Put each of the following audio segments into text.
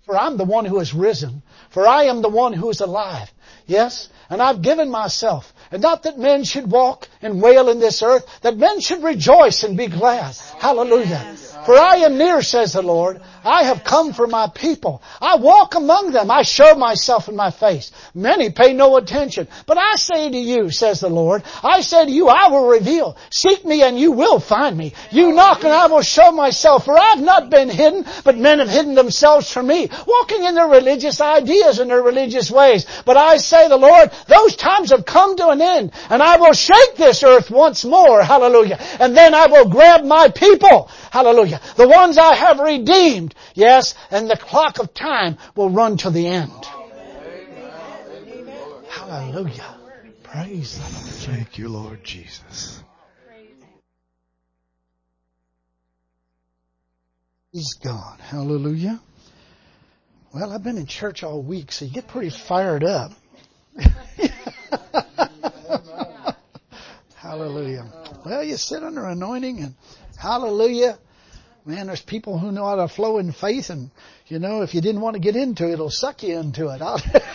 For I'm the one who has risen. For I am the one who is alive. Yes? And I've given myself. And not that men should walk and wail in this earth, that men should rejoice and be glad. Hallelujah. For I am near, says the Lord. I have come for my people. I walk among them. I show myself in my face. Many pay no attention. But I say to you, says the Lord, I say to you, I will reveal. Seek me and you will find me. You knock and I will show myself. For I have not been hidden, but men have hidden themselves from me, walking in their religious ideas and their religious ways. But I say, the Lord, those times have come to an end. And I will shake this earth once more. Hallelujah. And then I will grab my people. Hallelujah. The ones I have redeemed. Yes, and the clock of time will run to the end. Amen. Hallelujah. Praise the Lord. Thank you, Lord Jesus. He's gone. Hallelujah. Well, I've been in church all week, so you get pretty fired up. Hallelujah. Well, you sit under anointing and hallelujah. Man, there's people who know how to flow in faith, and you know, if you didn't want to get into it, it'll suck you into it.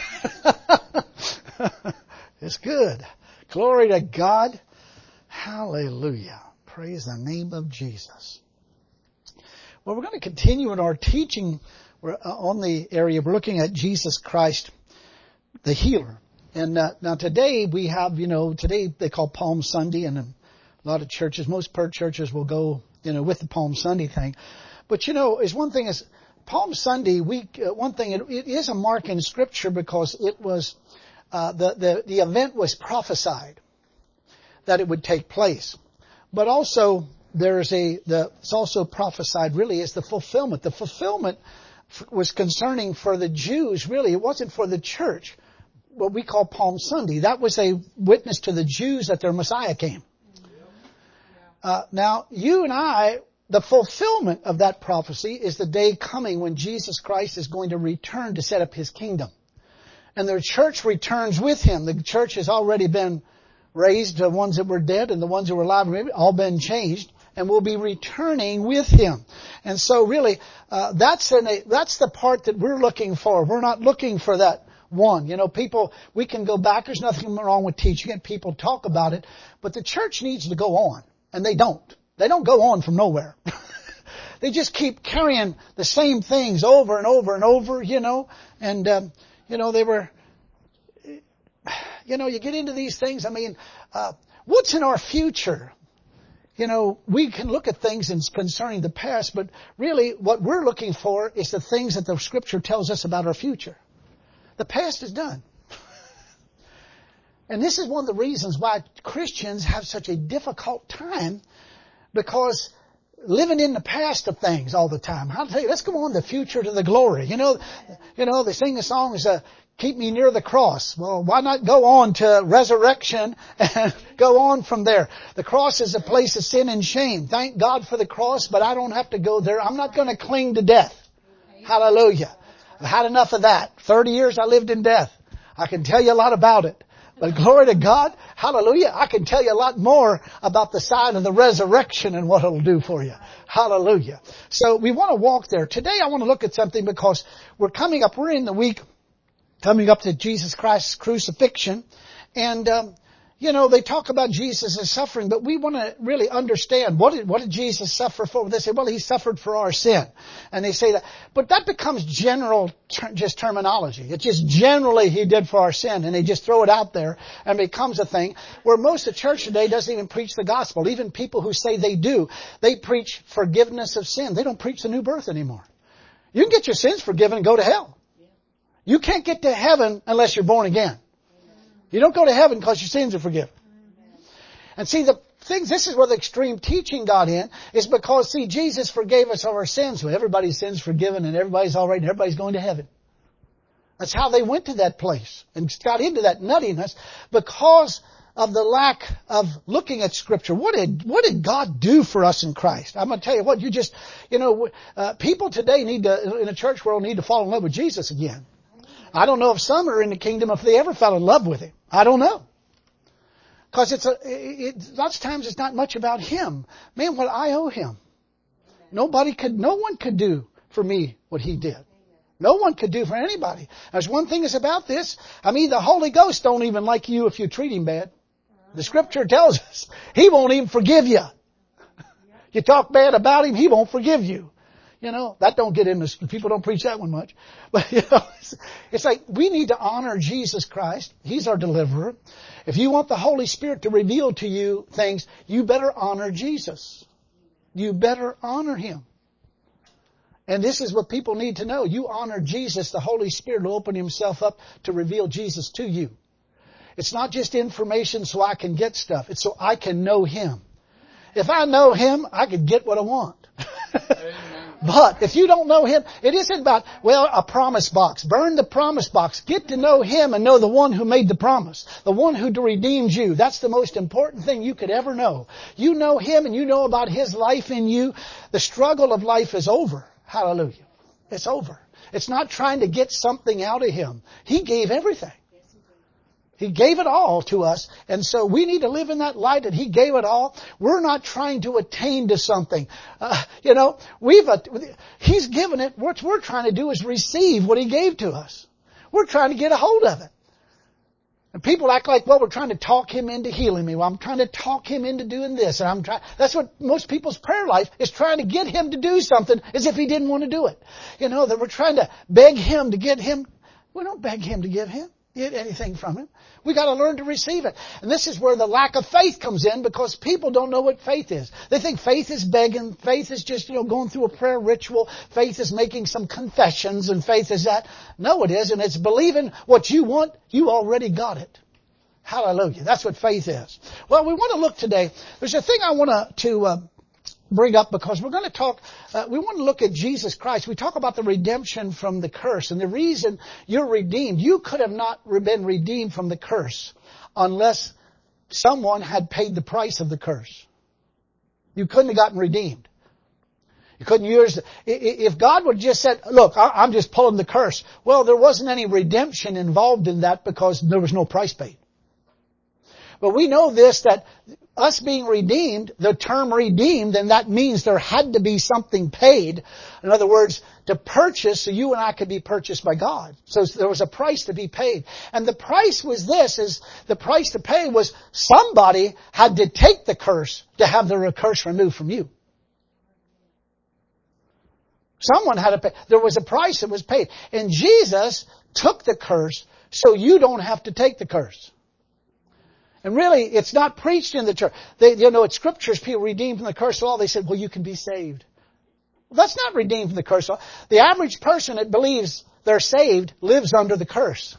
It's good. Glory to God. Hallelujah. Praise the name of Jesus. Well, we're going to continue in our teaching on the area. We're looking at Jesus Christ, the healer. And now today we have, today they call Palm Sunday, and a lot of churches, most churches will go, with the Palm Sunday thing. But is one thing is Palm Sunday week. One thing it is a mark in Scripture because it was the event was prophesied that it would take place, but also it's also prophesied really as the fulfillment. The fulfillment was concerning for the Jews. Really, it wasn't for the church. What we call Palm Sunday. That was a witness to the Jews that their Messiah came. Now, you and I, the fulfillment of that prophecy is the day coming when Jesus Christ is going to return to set up His kingdom. And the church returns with Him. The church has already been raised, the ones that were dead and the ones that were alive, all been changed, and will be returning with Him. And so really, that's the part that we're looking for. We're not looking for that one. People, we can go back. There's nothing wrong with teaching it. People talk about it. But the church needs to go on. And they don't. They don't go on from nowhere. They just keep carrying the same things over and over and over, And, they were, you get into these things. I mean, what's in our future? We can look at things concerning the past, but really what we're looking for is the things that the Scripture tells us about our future. The past is done. And this is one of the reasons why Christians have such a difficult time, because living in the past of things all the time. I'll tell you, let's go on the future to the glory. They sing the songs, keep me near the cross. Well, why not go on to resurrection and go on from there? The cross is a place of sin and shame. Thank God for the cross, but I don't have to go there. I'm not going to cling to death. Hallelujah. I've had enough of that. 30 years I lived in death. I can tell you a lot about it. But glory to God, hallelujah, I can tell you a lot more about the sign of the resurrection and what it'll do for you. Hallelujah. So we want to walk there. Today I want to look at something because we're in the week coming up to Jesus Christ's crucifixion. And, they talk about Jesus' suffering, but we want to really understand what did Jesus suffer for? They say, well, He suffered for our sin. And they say that. But that becomes general just terminology. It's just generally He did for our sin. And they just throw it out there and it becomes a thing where most of the church today doesn't even preach the gospel. Even people who say they do, they preach forgiveness of sin. They don't preach the new birth anymore. You can get your sins forgiven and go to hell. You can't get to heaven unless you're born again. You don't go to heaven because your sins are forgiven. And see, this is where the extreme teaching got in, is because, Jesus forgave us of our sins. So everybody's sins forgiven and everybody's all right and everybody's going to heaven. That's how they went to that place and got into that nuttiness because of the lack of looking at Scripture. What did God do for us in Christ? I'm going to tell you what, people today in the church world need to fall in love with Jesus again. I don't know if some are in the kingdom if they ever fell in love with Him. I don't know. Because lots of times it's not much about Him. Man, what I owe Him. No one could do for me what He did. No one could do for anybody. There's one thing is about this. I mean, the Holy Ghost don't even like you if you treat Him bad. The Scripture tells us He won't even forgive you. You talk bad about Him, He won't forgive you. You know, that don't get into, people don't preach that one much. But, you know, it's like we need to honor Jesus Christ. He's our deliverer. If you want the Holy Spirit to reveal to you things, you better honor Jesus. You better honor Him. And this is what people need to know. You honor Jesus, the Holy Spirit will open Himself up to reveal Jesus to you. It's not just information so I can get stuff. It's so I can know Him. If I know Him, I can get what I want. But if you don't know Him, it isn't about, well, a promise box. Burn the promise box. Get to know Him and know the one who made the promise. The one who redeemed you. That's the most important thing you could ever know. You know Him and you know about His life in you. The struggle of life is over. Hallelujah. It's over. It's not trying to get something out of Him. He gave everything. He gave it all to us. And so we need to live in that light that He gave it all. We're not trying to attain to something. He's given it. What we're trying to do is receive what He gave to us. We're trying to get a hold of it. And people act like, well, we're trying to talk Him into healing me. Well, I'm trying to talk Him into doing this. And that's what most people's prayer life is, trying to get Him to do something as if He didn't want to do it. You know, that we're trying to beg Him to get Him. We don't beg Him to give Him anything from Him. We got to learn to receive it. And this is where the lack of faith comes in, because people don't know what faith is. They think faith is begging. Faith is just, going through a prayer ritual. Faith is making some confessions, and faith is that. No, it isn't. It's believing what you want. You already got it. Hallelujah. That's what faith is. Well, we want to look today. There's a thing I want to bring up, because we're going to talk, we want to look at Jesus Christ. We talk about the redemption from the curse, and the reason you're redeemed. You could have not been redeemed from the curse unless someone had paid the price of the curse. You couldn't have gotten redeemed. You couldn't use, if God would have just said, look, I'm just pulling the curse. Well, there wasn't any redemption involved in that, because there was no price paid. But we know this, that us being redeemed, the term redeemed, and that means there had to be something paid. In other words, to purchase, so you and I could be purchased by God. So there was a price to be paid. And the price was the price to pay was somebody had to take the curse to have the curse removed from you. Someone had to pay. There was a price that was paid. And Jesus took the curse so you don't have to take the curse. And really, it's not preached in the church. It's scriptures, people redeemed from the curse of the law. They said, well, you can be saved. Well, that's not redeemed from the curse of the law. The average person that believes they're saved lives under the curse.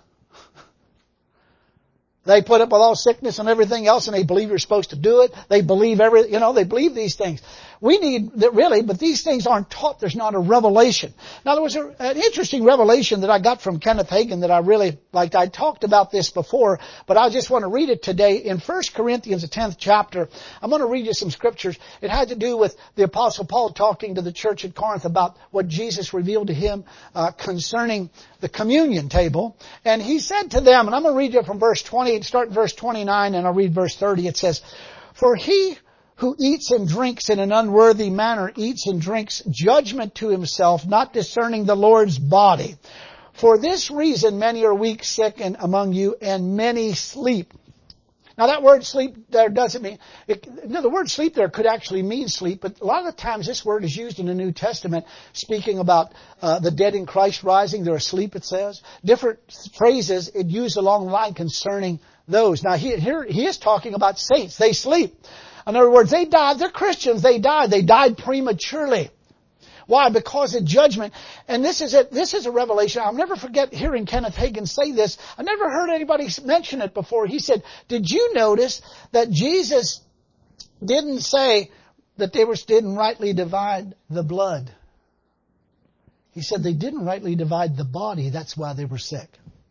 They put up with all sickness and everything else, and they believe you're supposed to do it. They believe they believe these things. We need that really, but these things aren't taught. There's not a revelation. Now, there was an interesting revelation that I got from Kenneth Hagin that I really liked. I talked about this before, but I just want to read it today. In 1 Corinthians, the 10th chapter, I'm going to read you some scriptures. It had to do with the Apostle Paul talking to the church at Corinth about what Jesus revealed to him concerning the communion table. And he said to them, and I'm going to read you from verse 20, start in verse 29, and I'll read verse 30. It says, for he who eats and drinks in an unworthy manner eats and drinks judgment to himself, not discerning the Lord's body. For this reason many are weak, sick, and among you, and many sleep. Now that word sleep there doesn't mean, the word sleep there could actually mean sleep, but a lot of the times this word is used in the New Testament speaking about the dead in Christ rising. They're asleep, it says. Different phrases it used along the line concerning those. Now here he is talking about saints. They sleep. In other words, they died. They're Christians. They died. They died prematurely. Why? Because of judgment. And this is it. This is a revelation. I'll never forget hearing Kenneth Hagin say this. I never heard anybody mention it before. He said, did you notice that Jesus didn't say that they didn't rightly divide the blood? He said they didn't rightly divide the body. That's why they were sick.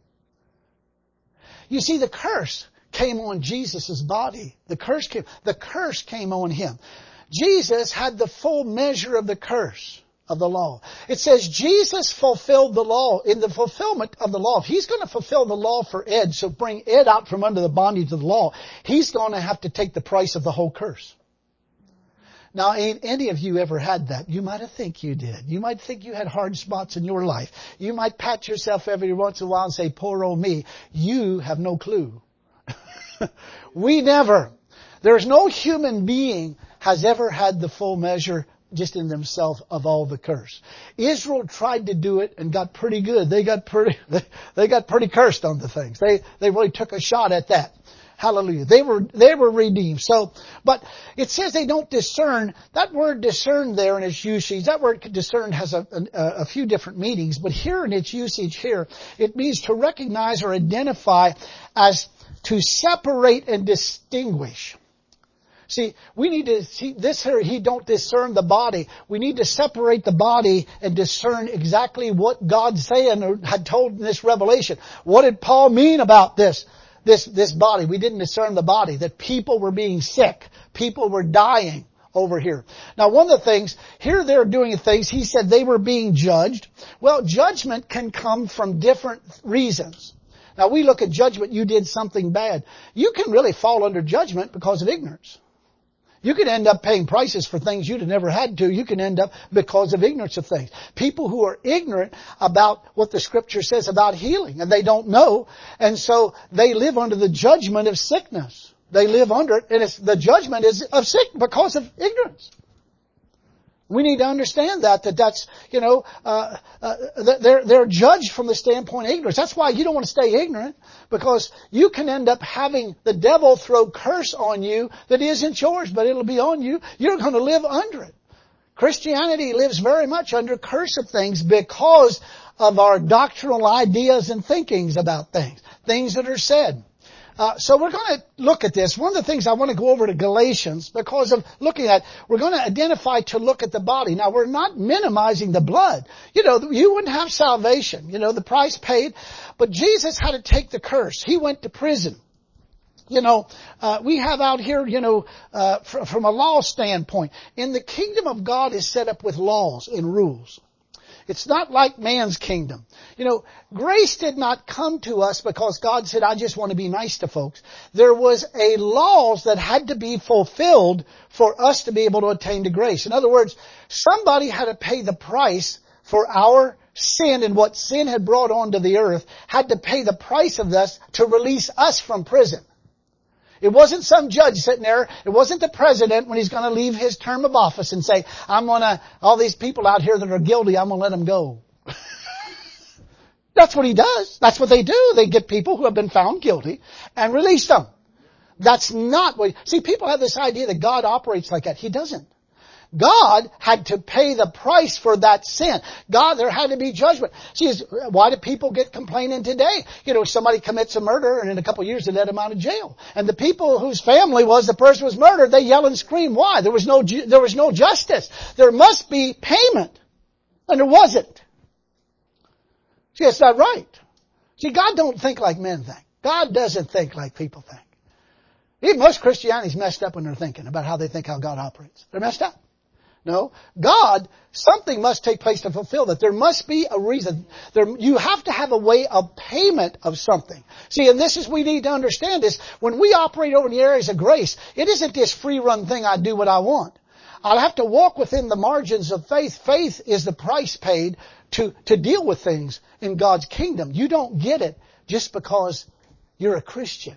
You see, the curse came on Jesus' body. The curse came on him. Jesus had the full measure of the curse of the law. It says Jesus fulfilled the law. In the fulfillment of the law, if he's going to fulfill the law for Ed, so bring Ed out from under the bondage of the law, he's going to have to take the price of the whole curse. Now, ain't any of you ever had that? You might have think you did. You might think you had hard spots in your life. You might pat yourself every once in a while and say, poor old me. You have no clue. We never. There's no human being has ever had the full measure just in themselves of all the curse. Israel tried to do it and got pretty good. They got pretty cursed on the things. They really took a shot at that. Hallelujah. They were redeemed. So, but it says they don't discern. That word discern there in its usage, that word discern has a few different meanings, but here in its usage here, it means to recognize or identify as to separate and distinguish. See, we need to see this here, he don't discern the body. We need to separate the body and discern exactly what God's saying or had told in this revelation. What did Paul mean about this body? We didn't discern the body, that people were being sick. People were dying over here. Now, one of the things, here they're doing things, he said they were being judged. Well, judgment can come from different reasons. Now, we look at judgment, you did something bad. You can really fall under judgment because of ignorance. You can end up paying prices for things you'd have never had to. You can end up because of ignorance of things. People who are ignorant about what the Scripture says about healing, and they don't know, and so they live under the judgment of sickness. They live under it, and the judgment is of sick because of ignorance. We need to understand that's, they're judged from the standpoint of ignorance. That's why you don't want to stay ignorant, because you can end up having the devil throw curse on you that isn't yours, but it'll be on you. You're going to live under it. Christianity lives very much under curse of things because of our doctrinal ideas and thinkings about things that are said. So we're going to look at this. One of the things I want to go over to Galatians because of looking at, we're going to identify to look at the body. Now we're not minimizing the blood. You wouldn't have salvation. The price paid. But Jesus had to take the curse. He went to prison. We have out here, from a law standpoint, in the kingdom of God is set up with laws and rules. It's not like man's kingdom. Grace did not come to us because God said, I just want to be nice to folks. There was a laws that had to be fulfilled for us to be able to attain to grace. In other words, somebody had to pay the price for our sin and what sin had brought onto the earth, had to pay the price of this to release us from prison. It wasn't some judge sitting there. It wasn't the president when he's going to leave his term of office and say, all these people out here that are guilty, I'm going to let them go. That's what he does. That's what they do. They get people who have been found guilty and release them. That's not what... See, people have this idea that God operates like that. He doesn't. God had to pay the price for that sin. There had to be judgment. See, why do people get complaining today? Somebody commits a murder and in a couple of years they let him out of jail. And the people whose family the person was murdered, they yell and scream. Why? There was no justice. There must be payment. And there wasn't. See, it's not right. See, God don't think like men think. God doesn't think like people think. Even most Christianity's messed up when they're thinking about how they think how God operates. They're messed up. No, something must take place to fulfill that. There must be a reason. You have to have a way of payment of something. See, and we need to understand this. When we operate over in the areas of grace, it isn't this free run thing, I do what I want. I'll have to walk within the margins of faith. Faith is the price paid to deal with things in God's kingdom. You don't get it just because you're a Christian.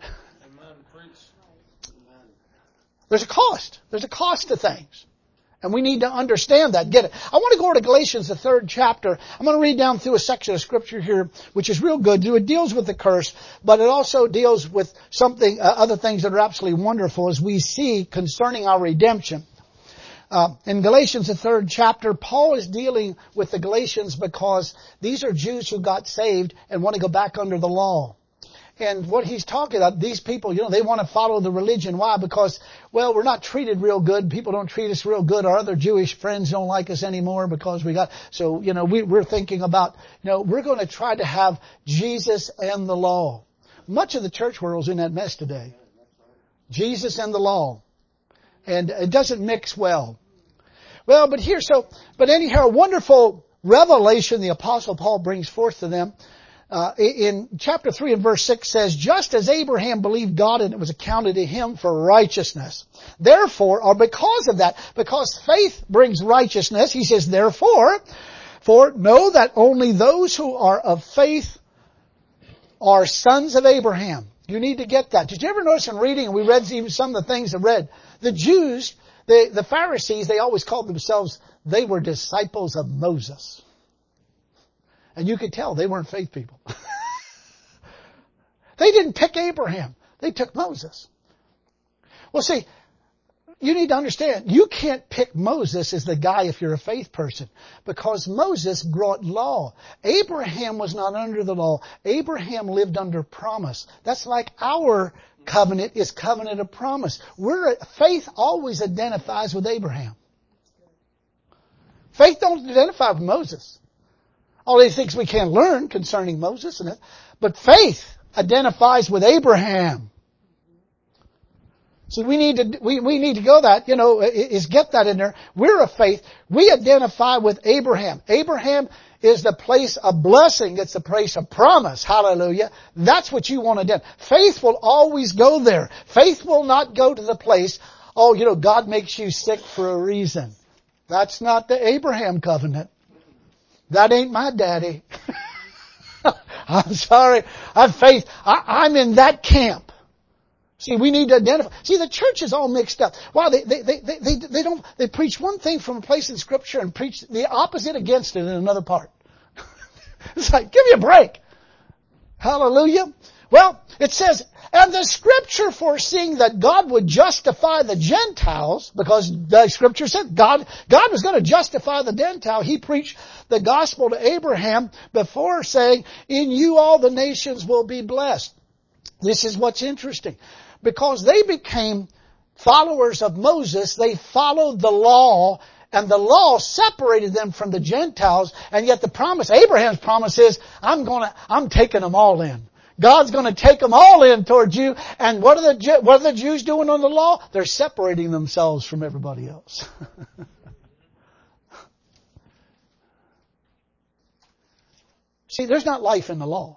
There's a cost. There's a cost to things. And we need to understand that, get it. I want to go over to Galatians, the 3rd chapter. I'm going to read down through a section of Scripture here, which is real good. It deals with the curse, but it also deals with other things that are absolutely wonderful as we see concerning our redemption. In Galatians, the 3rd chapter, Paul is dealing with the Galatians because these are Jews who got saved and want to go back under the law. And what he's talking about, these people, they want to follow the religion. Why? Because, we're not treated real good. People don't treat us real good. Our other Jewish friends don't like us anymore because we're thinking about, we're going to try to have Jesus and the law. Much of the church world's in that mess today. Jesus and the law. And it doesn't mix well. But anyhow, a wonderful revelation the Apostle Paul brings forth to them. in chapter 3 and verse 6 says, just as Abraham believed God and it was accounted to him for righteousness. Therefore, or because of that, because faith brings righteousness, he says, therefore, for know that only those who are of faith are sons of Abraham. You need to get that. Did you ever notice in reading, and we read even some of the things I read, the Jews, the Pharisees, they always called themselves, they were disciples of Moses. And you could tell they weren't faith people. They didn't pick Abraham. They took Moses. Well, see, you need to understand, you can't pick Moses as the guy if you're a faith person, because Moses brought law. Abraham was not under the law. Abraham lived under promise. That's like our covenant is covenant of promise. Faith always identifies with Abraham. Faith don't identify with Moses. All these things we can learn concerning Moses, but faith identifies with Abraham. So we need to go that, is get that in there. We're a faith. We identify with Abraham. Abraham is the place of blessing. It's the place of promise. Hallelujah. That's what you want to do. Faith will always go there. Faith will not go to the place, God makes you sick for a reason. That's not the Abraham covenant. That ain't my daddy. I'm sorry. I'm faith. I'm in that camp. See, we need to identify. See, the church is all mixed up. Wow, they preach one thing from a place in Scripture and preach the opposite against it in another part. It's like, give me a break. Hallelujah. Well, it says, and the Scripture foreseeing that God would justify the Gentiles, because the Scripture said God was going to justify the Gentile. He preached the gospel to Abraham before saying, in you all the nations will be blessed. This is what's interesting. Because they became followers of Moses, they followed the law, and the law separated them from the Gentiles, and yet the promise, Abraham's promise is, I'm taking them all in. God's going to take them all in towards you, and what are the Jews doing on the law? They're separating themselves from everybody else. See, there's not life in the law.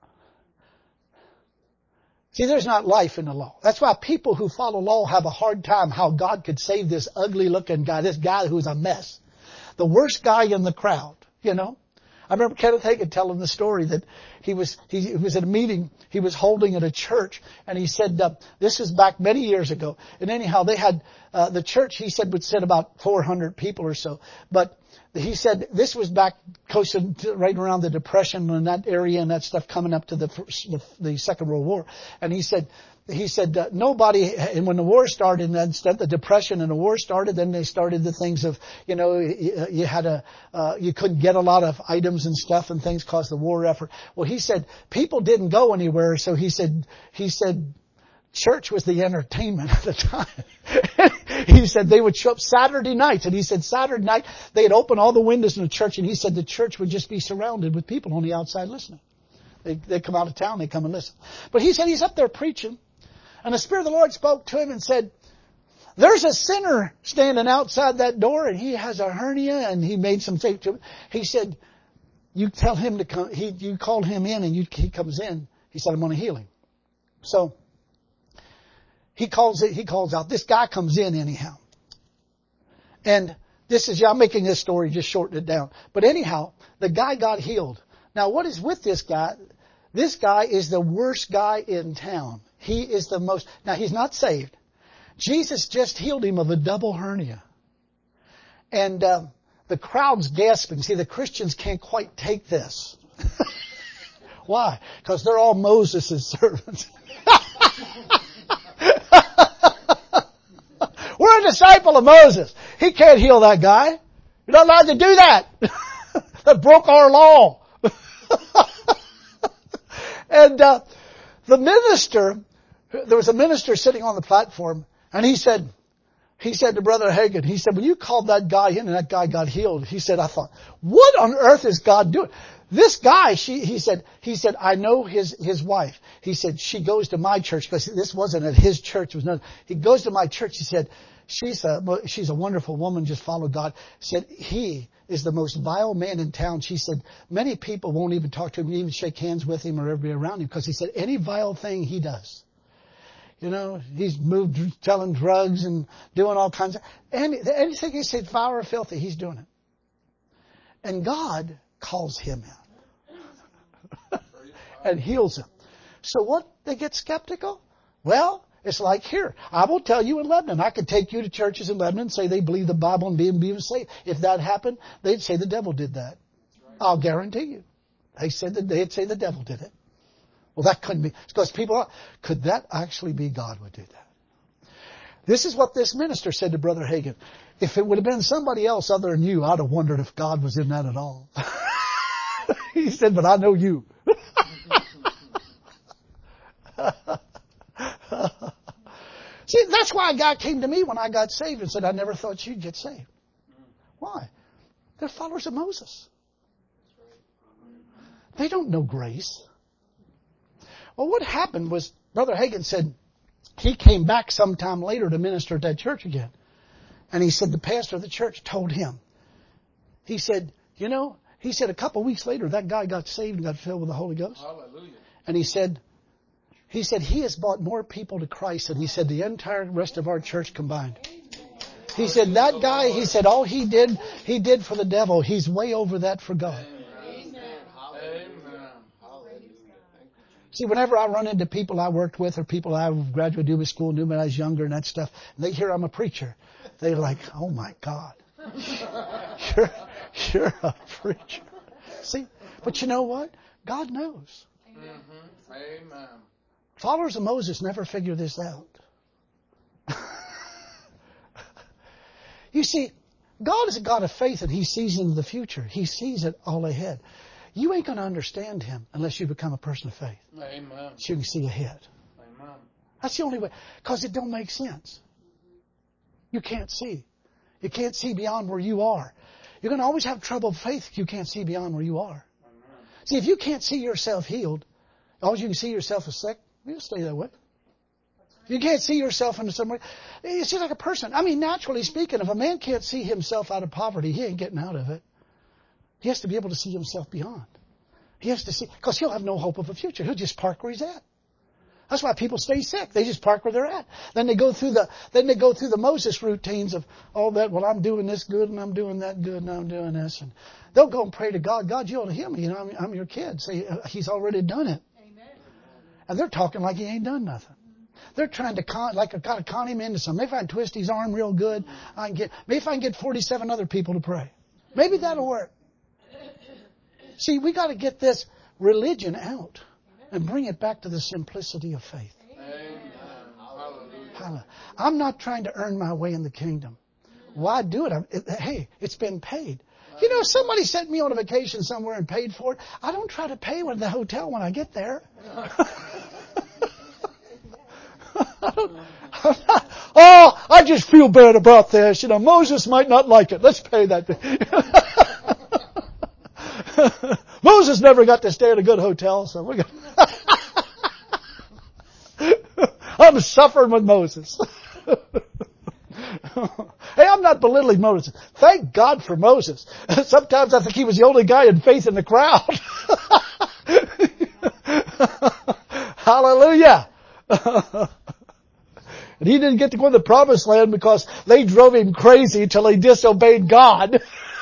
See, there's not life in the law. That's why people who follow law have a hard time how God could save this ugly looking guy, this guy who's a mess. The worst guy in the crowd, I remember Kenneth Hagin telling the story that he was at a meeting he was holding at a church, and he said, this is back many years ago. And anyhow, they had, the church, he said, would sit about 400 people or so. But he said this was back close to right around the Depression and that area and that stuff coming up to the Second World War. And he said nobody, and when the war started and then the Depression and the war started, then they started the things of, you had you couldn't get a lot of items and stuff and things caused the war effort. Well, he said people didn't go anywhere. So he said church was the entertainment at the time. He said they would show up Saturday nights, and he said Saturday night they'd open all the windows in the church, and he said the church would just be surrounded with people on the outside listening. They come out of town, they come and listen. But he said he's up there preaching, and the Spirit of the Lord spoke to him and said, there's a sinner standing outside that door, and he has a hernia, and he made some statement to him. He said, you tell him to come. You called him in, and he comes in. He said, I'm going to heal him. So he calls out. This guy comes in anyhow. And I'm making this story, just shorten it down. But anyhow, the guy got healed. Now what is with this guy? This guy is the worst guy in town. He is now he's not saved. Jesus just healed him of a double hernia. And the crowd's gasping. See, the Christians can't quite take this. Why? Because they're all Moses' servants. We're a disciple of Moses. He can't heal that guy. You're not allowed to do that. That broke our law. And the minister, there was a minister sitting on the platform, and he said to Brother Hagin, he said, when you called that guy in and that guy got healed, he said, I thought, what on earth is God doing? This guy, he said, I know his wife. He said, she goes to my church, because this wasn't at his church. He goes to my church. He said, she's a wonderful woman, just followed God. Said he is the most vile man in town. She said many people won't even talk to him, even shake hands with him or ever be around him, because he said any vile thing he does. You know, he's moved selling drugs and doing all kinds of anything he said foul or filthy, he's doing it. And God calls him out and heals him. So what? They get skeptical? Well, it's like here. I will tell you in Lebanon. I could take you to churches in Lebanon and say they believe the Bible and be saved. If that happened, they'd say the devil did that. I'll guarantee you. They'd say the devil did it. Well, that couldn't be. Because people, could that actually be God would do that? This is what this minister said to Brother Hagin. If it would have been somebody else other than you, I'd have wondered if God was in that at all. He said, but I know you. See, that's why a guy came to me when I got saved and said, I never thought you'd get saved. Why? They're followers of Moses. They don't know grace. Well, what happened was Brother Hagin said he came back sometime later to minister at that church again. And he said the pastor of the church told him. He said, a couple of weeks later that guy got saved and got filled with the Holy Ghost. Hallelujah. And he said he has brought more people to Christ than he said the entire rest of our church combined. He said that guy, he said all he did for the devil. He's way over that for God. See, whenever I run into people I worked with or people I graduated Dumas School, knew when I was younger and that stuff, and they hear I'm a preacher, they're like, oh my God, you're a preacher. See, but you know what? God knows. Amen. Followers of Moses never figure this out. You see, God is a God of faith and He sees into the future. He sees it all ahead. You ain't going to understand Him unless you become a person of faith. Amen. So you can see ahead. Amen. That's the only way. Because it don't make sense. You can't see. You can't see beyond where you are. You're going to always have trouble with faith if you can't see beyond where you are. Amen. See, if you can't see yourself healed, all you can see yourself as sick, you'll stay that way. If you can't see yourself in some way, it's just like a person. I mean, naturally speaking, if a man can't see himself out of poverty, he ain't getting out of it. He has to be able to see himself beyond. He has to see, because he'll have no hope of a future. He'll just park where he's at. That's why people stay sick. They just park where they're at. Then they go through the Moses routines of all that. Well, I'm doing this good and I'm doing that good and I'm doing this. And they'll go and pray to God. God, you ought to heal me. I'm your kid. Say, He's already done it. Amen. And they're talking like He ain't done nothing. They're trying to con him into something. Maybe if I can twist his arm real good, maybe if I can get 47 other people to pray. Maybe that'll work. See, we got to get this religion out and bring it back to the simplicity of faith. Amen. I'm not trying to earn my way in the kingdom. Why do it? Hey, it's been paid. You know, somebody sent me on a vacation somewhere and paid for it. I don't try to pay with the hotel when I get there. I just feel bad about this. You know, Moses might not like it. Let's pay that. Moses never got to stay at a good hotel, so we're I'm suffering with Moses. Hey, I'm not belittling Moses. Thank God for Moses. Sometimes I think he was the only guy in faith in the crowd. Hallelujah. And he didn't get to go to the promised land because they drove him crazy until he disobeyed God.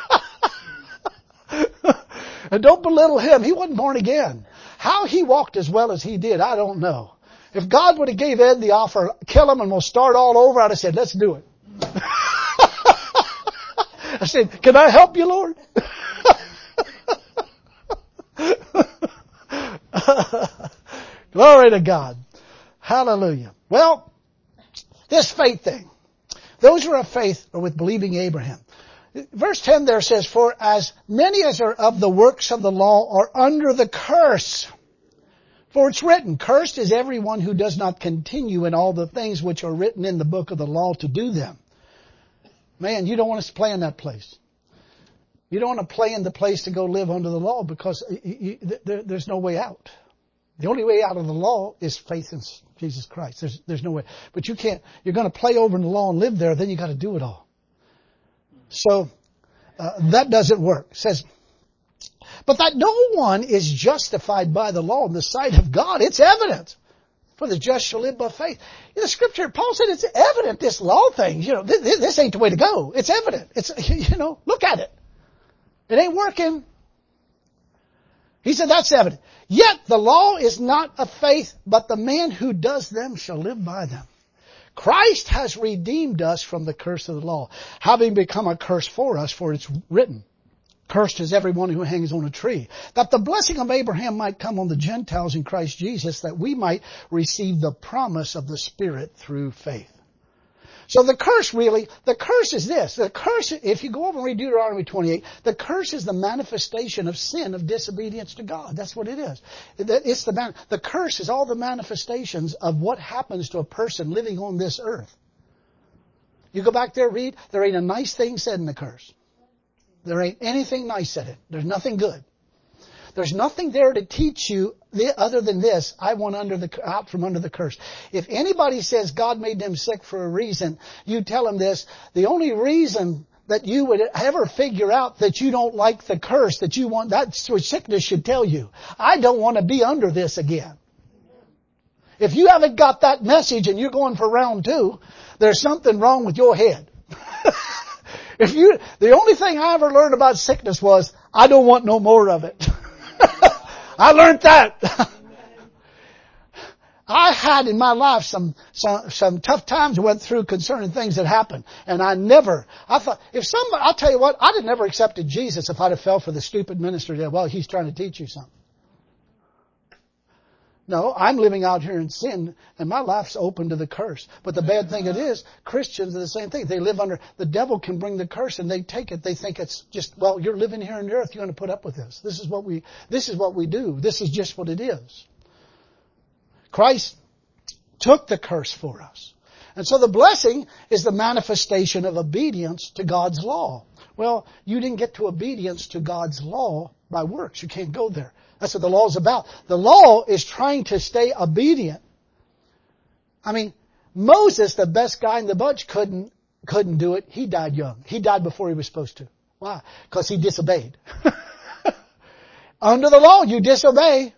And don't belittle him. He wasn't born again. How he walked as well as he did, I don't know. If God would have gave Ed the offer, kill him and we'll start all over, I'd have said, let's do it. I said, can I help you, Lord? Glory to God. Hallelujah. Well, this faith thing. Those who are of faith are with believing Abraham. Verse 10 there says, for as many as are of the works of the law are under the curse. For it's written, cursed is everyone who does not continue in all the things which are written in the book of the law to do them. Man, you don't want to play in that place. You don't want to play in the place to go live under the law because there's no way out. The only way out of the law is faith in Jesus Christ. There's no way. But you can't, you're going to play over in the law and live there, then you got to do it all. So, that doesn't work. It says, but that no one is justified by the law in the sight of God. It's evident. For the just shall live by faith. In the scripture, Paul said it's evident, this law thing. This ain't the way to go. It's evident. Look at it. It ain't working. He said that's evident. Yet the law is not of faith, but the man who does them shall live by them. Christ has redeemed us from the curse of the law, having become a curse for us, for it's written, cursed is everyone who hangs on a tree, that the blessing of Abraham might come on the Gentiles in Christ Jesus, that we might receive the promise of the Spirit through faith. So the curse is this. The curse, if you go over and read Deuteronomy 28, the curse is the manifestation of sin, of disobedience to God. That's what it is. The curse is all the manifestations of what happens to a person living on this earth. You go back there, read, there ain't a nice thing said in the curse. There ain't anything nice said in it. There's nothing good. There's nothing there to teach you other than this. I want out from under the curse. If anybody says God made them sick for a reason, you tell them this. The only reason that you would ever figure out that you don't like the curse, that you want, that's what sickness should tell you. I don't want to be under this again. If you haven't got that message and you're going for round 2, there's something wrong with your head. The only thing I ever learned about sickness was, I don't want no more of it. I learned that. I had in my life some tough times I went through concerning things that happened. And I thought, I'll tell you what, I'd have never accepted Jesus if I'd have fell for the stupid minister that, well, he's trying to teach you something. No, I'm living out here in sin, and my life's open to the curse. But the bad thing it is, Christians are the same thing. They live under, the devil can bring the curse and they take it. They think it's just, well, you're living here on the earth, you're going to put up with this. This is what we do. This is just what it is. Christ took the curse for us. And so the blessing is the manifestation of obedience to God's law. Well, you didn't get to obedience to God's law by works. You can't go there. That's what the law is about. The law is trying to stay obedient. I mean, Moses, the best guy in the bunch, couldn't do it. He died young. He died before he was supposed to. Why? Because he disobeyed. Under the law, you disobey.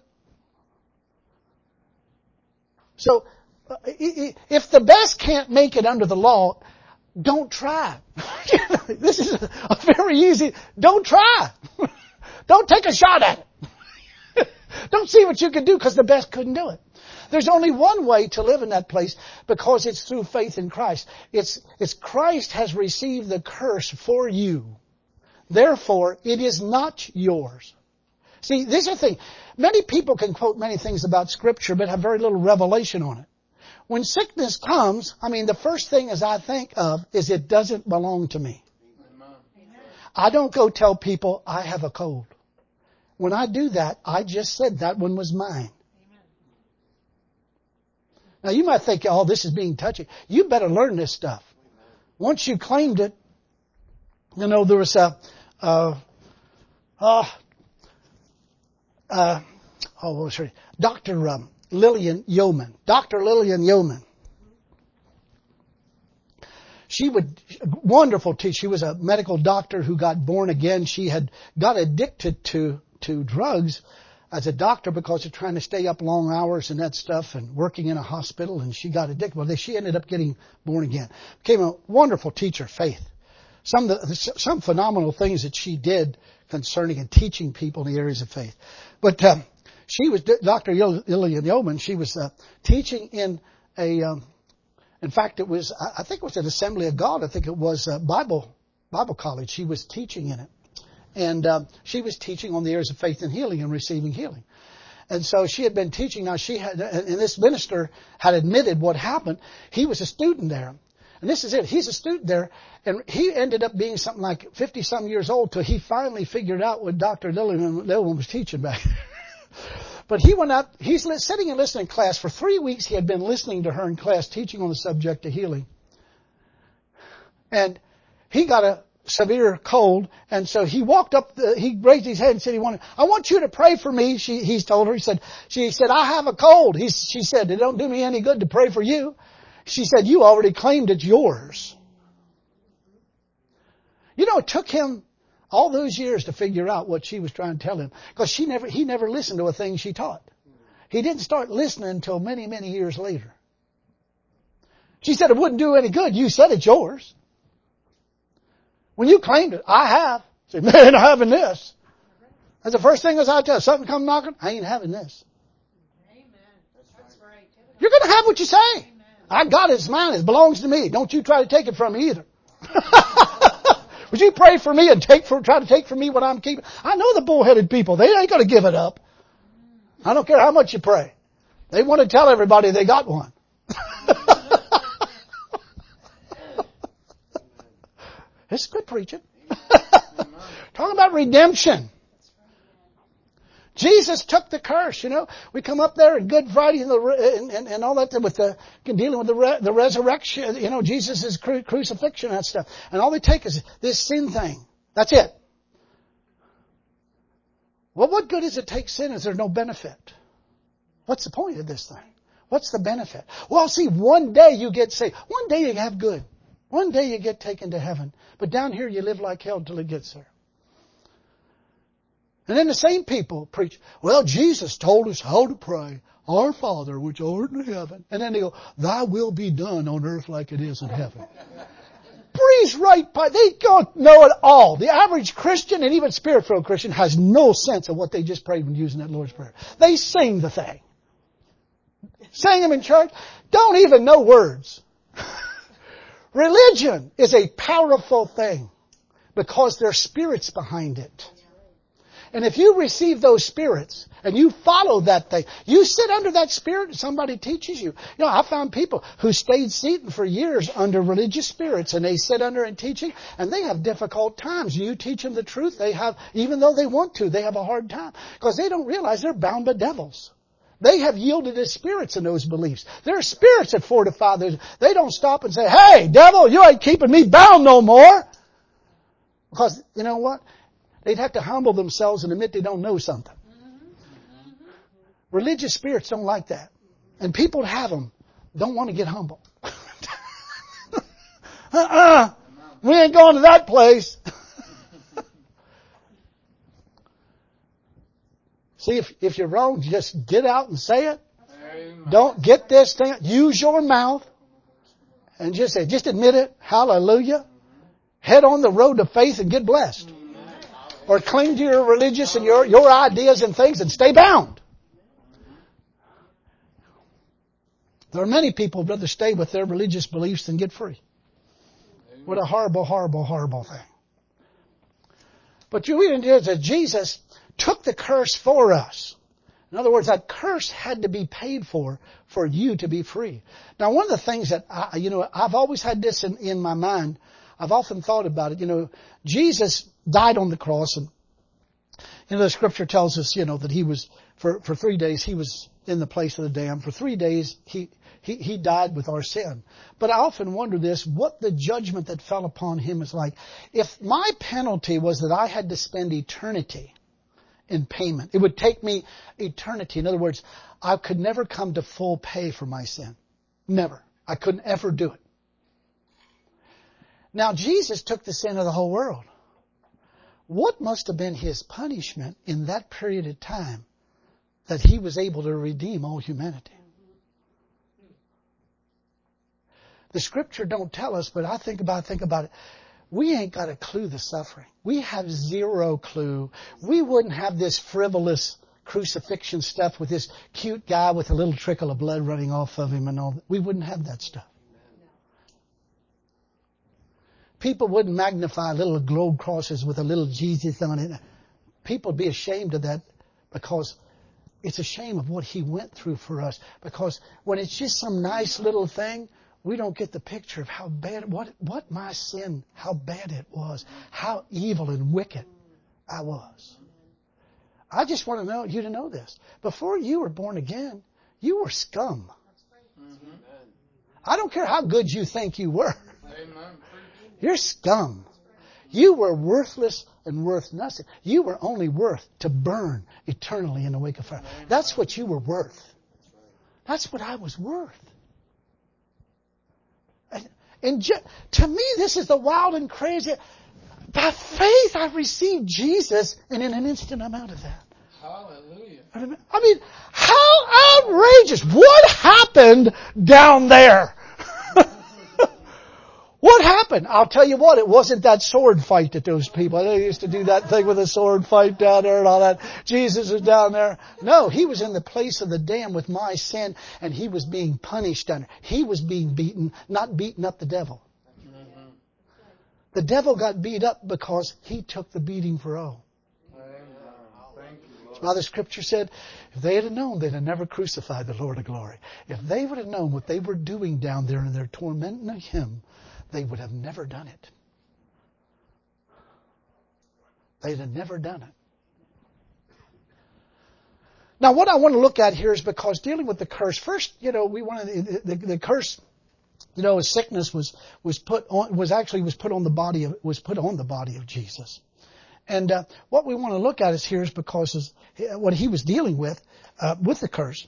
So, if the best can't make it under the law, don't try. This is a very easy, don't try. Don't take a shot at it. Don't see what you can do because the best couldn't do it. There's only one way to live in that place because it's through faith in Christ. It's Christ has received the curse for you. Therefore, it is not yours. See, this is the thing. Many people can quote many things about Scripture but have very little revelation on it. When sickness comes, the first thing as I think of is it doesn't belong to me. I don't go tell people I have a cold. When I do that, I just said that one was mine. Now you might think, oh, this is being touchy. You better learn this stuff. Once you claimed it, there was Dr. Lillian Yeoman. Dr. Lillian Yeoman. Wonderful teacher. She was a medical doctor who got born again. She had got addicted to drugs as a doctor because of trying to stay up long hours and that stuff and working in a hospital, and she got addicted. Well, she ended up getting born again. Became a wonderful teacher of faith. Some phenomenal things that she did concerning and teaching people in the areas of faith. But she was Dr. Lillian Yeoman. She was teaching in in fact, it was, I think it was an Assembly of God. I think it was Bible college. She was teaching in it. And she was teaching on the areas of faith and healing and receiving healing. And so she had been teaching. Now and this minister had admitted what happened. He was a student there. And this is it. He's a student there. And he ended up being something like 50-some years old till he finally figured out what Dr. Lillian was teaching back there. But he went out, he's sitting and listening to class. For 3 weeks he had been listening to her in class teaching on the subject of healing. And he got severe cold. And so he walked up, he raised his head and said, I want you to pray for me. He's told her, she said, I have a cold. She said, it don't do me any good to pray for you. She said, you already claimed it's yours. You know, it took him all those years to figure out what she was trying to tell him, because he never listened to a thing she taught. He didn't start listening until many, many years later. She said, it wouldn't do any good. You said it's yours. When you claimed it, I have. I said, man, I'm having this. That's the first thing I tell you. Something come knocking, I ain't having this. Amen. That's right. You're going to have what you say. Amen. I got it. It's mine. It belongs to me. Don't you try to take it from me either. Would you pray for me and try to take from me what I'm keeping? I know the bullheaded people. They ain't going to give it up. I don't care how much you pray. They want to tell everybody they got one. It's good preaching. Talking about redemption. Jesus took the curse, you know. We come up there at Good Friday and all that with dealing with the resurrection, you know, Jesus' crucifixion and that stuff. And all they take is this sin thing. That's it. Well, what good does it take sin if there's no benefit? What's the point of this thing? What's the benefit? Well, see, one day you get saved. One day you have good. One day you get taken to heaven. But down here you live like hell till it gets there. And then the same people preach, well, Jesus told us how to pray. Our Father, which art in heaven. And then they go, thy will be done on earth like it is in heaven. Breeze right by. They don't know it all. The average Christian and even Spirit-filled Christian has no sense of what they just prayed when using that Lord's Prayer. They sing the thing. Sing them in church. Don't even know words. Religion is a powerful thing because there's spirits behind it. And if you receive those spirits and you follow that thing, you sit under that spirit and somebody teaches you. You know, I found people who stayed seated for years under religious spirits and they sit under and teaching and they have difficult times. You teach them the truth, they have, even though they want to, they have a hard time because they don't realize they're bound by devils. They have yielded to spirits in those beliefs. There are spirits that fortify those. They don't stop and say, hey, devil, you ain't keeping me bound no more. Because, you know what? They'd have to humble themselves and admit they don't know something. Religious spirits don't like that. And people that have them don't want to get humble. We ain't going to that place. See, if you're wrong, just get out and say it. Amen. Don't get this thing. Use your mouth and just say, just admit it. Hallelujah. Head on the road to faith and get blessed. Or cling to your religious and your ideas and things and stay bound. There are many people who'd rather stay with their religious beliefs than get free. What a horrible, horrible, horrible thing. But you read it that Jesus took the curse for us. In other words, that curse had to be paid for you to be free. Now, one of the things that I've always had this in my mind. I've often thought about it. You know, Jesus died on the cross, and the Scripture tells us, that he was for 3 days he was in the place of the damned. For 3 days he died with our sin. But I often wonder what the judgment that fell upon him is like. If my penalty was that I had to spend eternity in payment, it would take me eternity. In other words, I could never come to full pay for my sin. Never. I couldn't ever do it. Now, Jesus took the sin of the whole world. What must have been his punishment in that period of time that he was able to redeem all humanity? The Scripture don't tell us, but I think about it. We ain't got a clue the suffering. We have zero clue. We wouldn't have this frivolous crucifixion stuff with this cute guy with a little trickle of blood running off of him and all that. We wouldn't have that stuff. People wouldn't magnify little globe crosses with a little Jesus on it. People would be ashamed of that because it's a shame of what he went through for us. Because when it's just some nice little thing, we don't get the picture of how bad, what my sin, how bad it was, how evil and wicked I was. I just want you to know this. Before you were born again, you were scum. I don't care how good you think you were. You're scum. You were worthless and worth nothing. You were only worth to burn eternally in the wake of fire. That's what you were worth. That's what I was worth. And to me, this is the wild and crazy. By faith, I received Jesus, and in an instant, I'm out of that. Hallelujah. I mean, how outrageous. What happened down there? What happened? I'll tell you what, it wasn't that sword fight that those people, they used to do that thing with a sword fight down there and all that. Jesus was down there. No, He was in the place of the damned with my sin, and He was being punished down there. He was being beaten, not beating up the devil. Mm-hmm. The devil got beat up because he took the beating for all. That's why the Scripture said, if they had known, they'd have never crucified the Lord of glory. If they would have known what they were doing down there in their tormenting Him, they would have never done it. They'd have never done it. Now, what I want to look at here is because dealing with the curse, first, we wanted the curse. Sickness was put on the body of Jesus, and what we want to look at is because what He was dealing with the curse.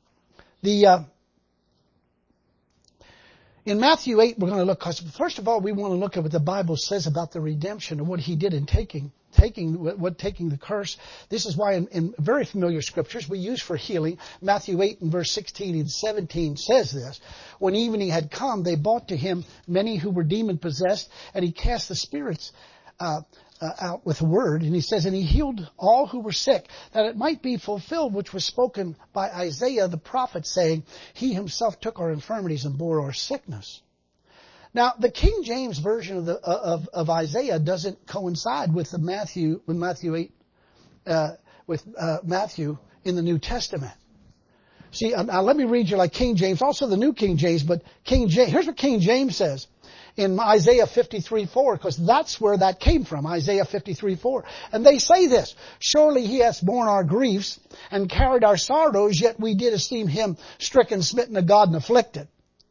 In Matthew 8, we're going to look, because first of all, we want to look at what the Bible says about the redemption and what He did in taking the curse. This is why in very familiar scriptures we use for healing. Matthew 8 and verse 16 and 17 says this. When evening had come, they brought to Him many who were demon possessed, and He cast the spirits out with a word, and He says, and He healed all who were sick, that it might be fulfilled which was spoken by Isaiah the prophet, saying, He Himself took our infirmities and bore our sickness. Now, the King James version of Isaiah doesn't coincide with Matthew 8, with Matthew in the New Testament. See, now let me read you like King James, also the New King James, but King James, here's what King James says. In Isaiah 53:4, because that's where that came from, Isaiah 53:4. And they say this, surely He hath borne our griefs and carried our sorrows, yet we did esteem Him stricken, smitten of God, and afflicted.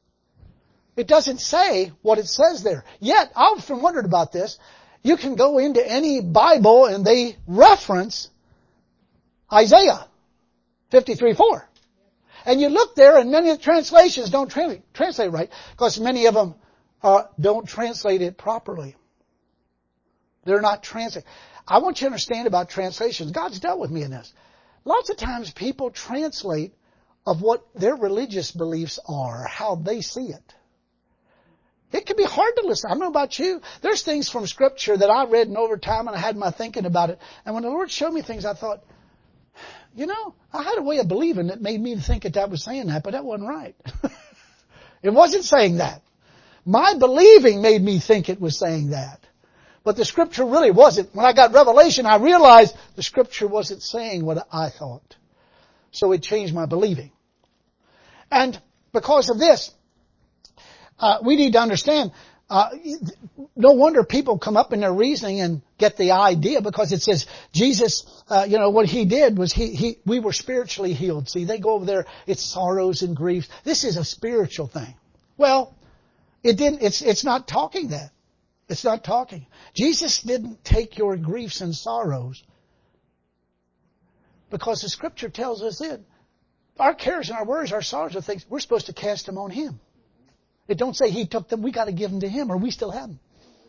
It doesn't say what it says there. Yet, I often wondered about this. You can go into any Bible and they reference Isaiah 53:4. And you look there and many of the translations don't translate right, because many of them don't translate it properly. They're not translated. I want you to understand about translations. God's dealt with me in this. Lots of times people translate of what their religious beliefs are, how they see it. It can be hard to listen. I don't know about you. There's things from Scripture that I read and over time and I had my thinking about it. And when the Lord showed me things, I thought, I had a way of believing that made me think that was saying that, but that wasn't right. It wasn't saying that. My believing made me think it was saying that. But the Scripture really wasn't. When I got revelation, I realized the Scripture wasn't saying what I thought. So it changed my believing. And because of this, we need to understand, no wonder people come up in their reasoning and get the idea, because it says Jesus, what He did was we were spiritually healed. See, they go over there, it's sorrows and griefs. This is a spiritual thing. Well, it's not talking that. It's not talking. Jesus didn't take your griefs and sorrows, because the Scripture tells us that our cares and our worries, our sorrows are things, we're supposed to cast them on Him. It don't say He took them, we got to give them to Him, or we still have them.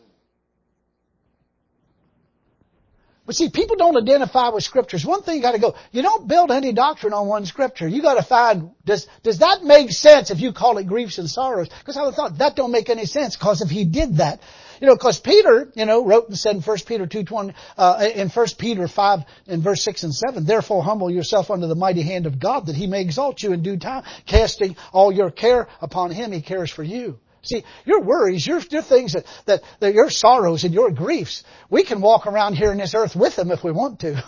But see, people don't identify with Scriptures. One thing you got to go, you don't build any doctrine on one Scripture. You got to find, does that make sense if you call it griefs and sorrows? Because I thought that don't make any sense, because if He did that, because Peter, wrote and said in 1 Peter 2:20, in 1 Peter 5 in verse 6 and 7, therefore humble yourself under the mighty hand of God, that He may exalt you in due time, casting all your care upon Him. He cares for you. See, your worries, your things that your sorrows and your griefs, we can walk around here in this earth with them if we want to.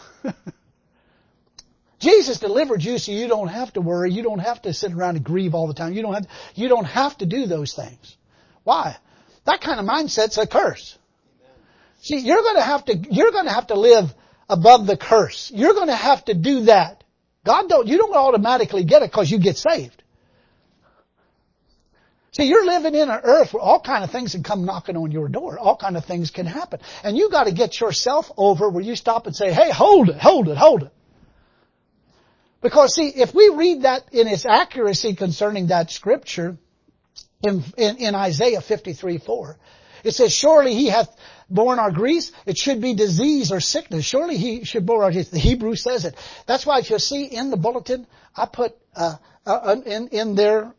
Jesus delivered you so you don't have to worry. You don't have to sit around and grieve all the time. You don't have to do those things. Why? That kind of mindset's a curse. See, you're going to have to live above the curse. You're going to have to do that. You don't automatically get it because you get saved. See, you're living in an earth where all kind of things can come knocking on your door. All kind of things can happen. And you got to get yourself over where you stop and say, hey, hold it. Because see, if we read that in its accuracy concerning that scripture in Isaiah 53:4, it says, surely he hath borne our griefs. It should be disease or sickness. Surely he should bore our griefs. The Hebrew says it. That's why if you'll see in the bulletin, I put in there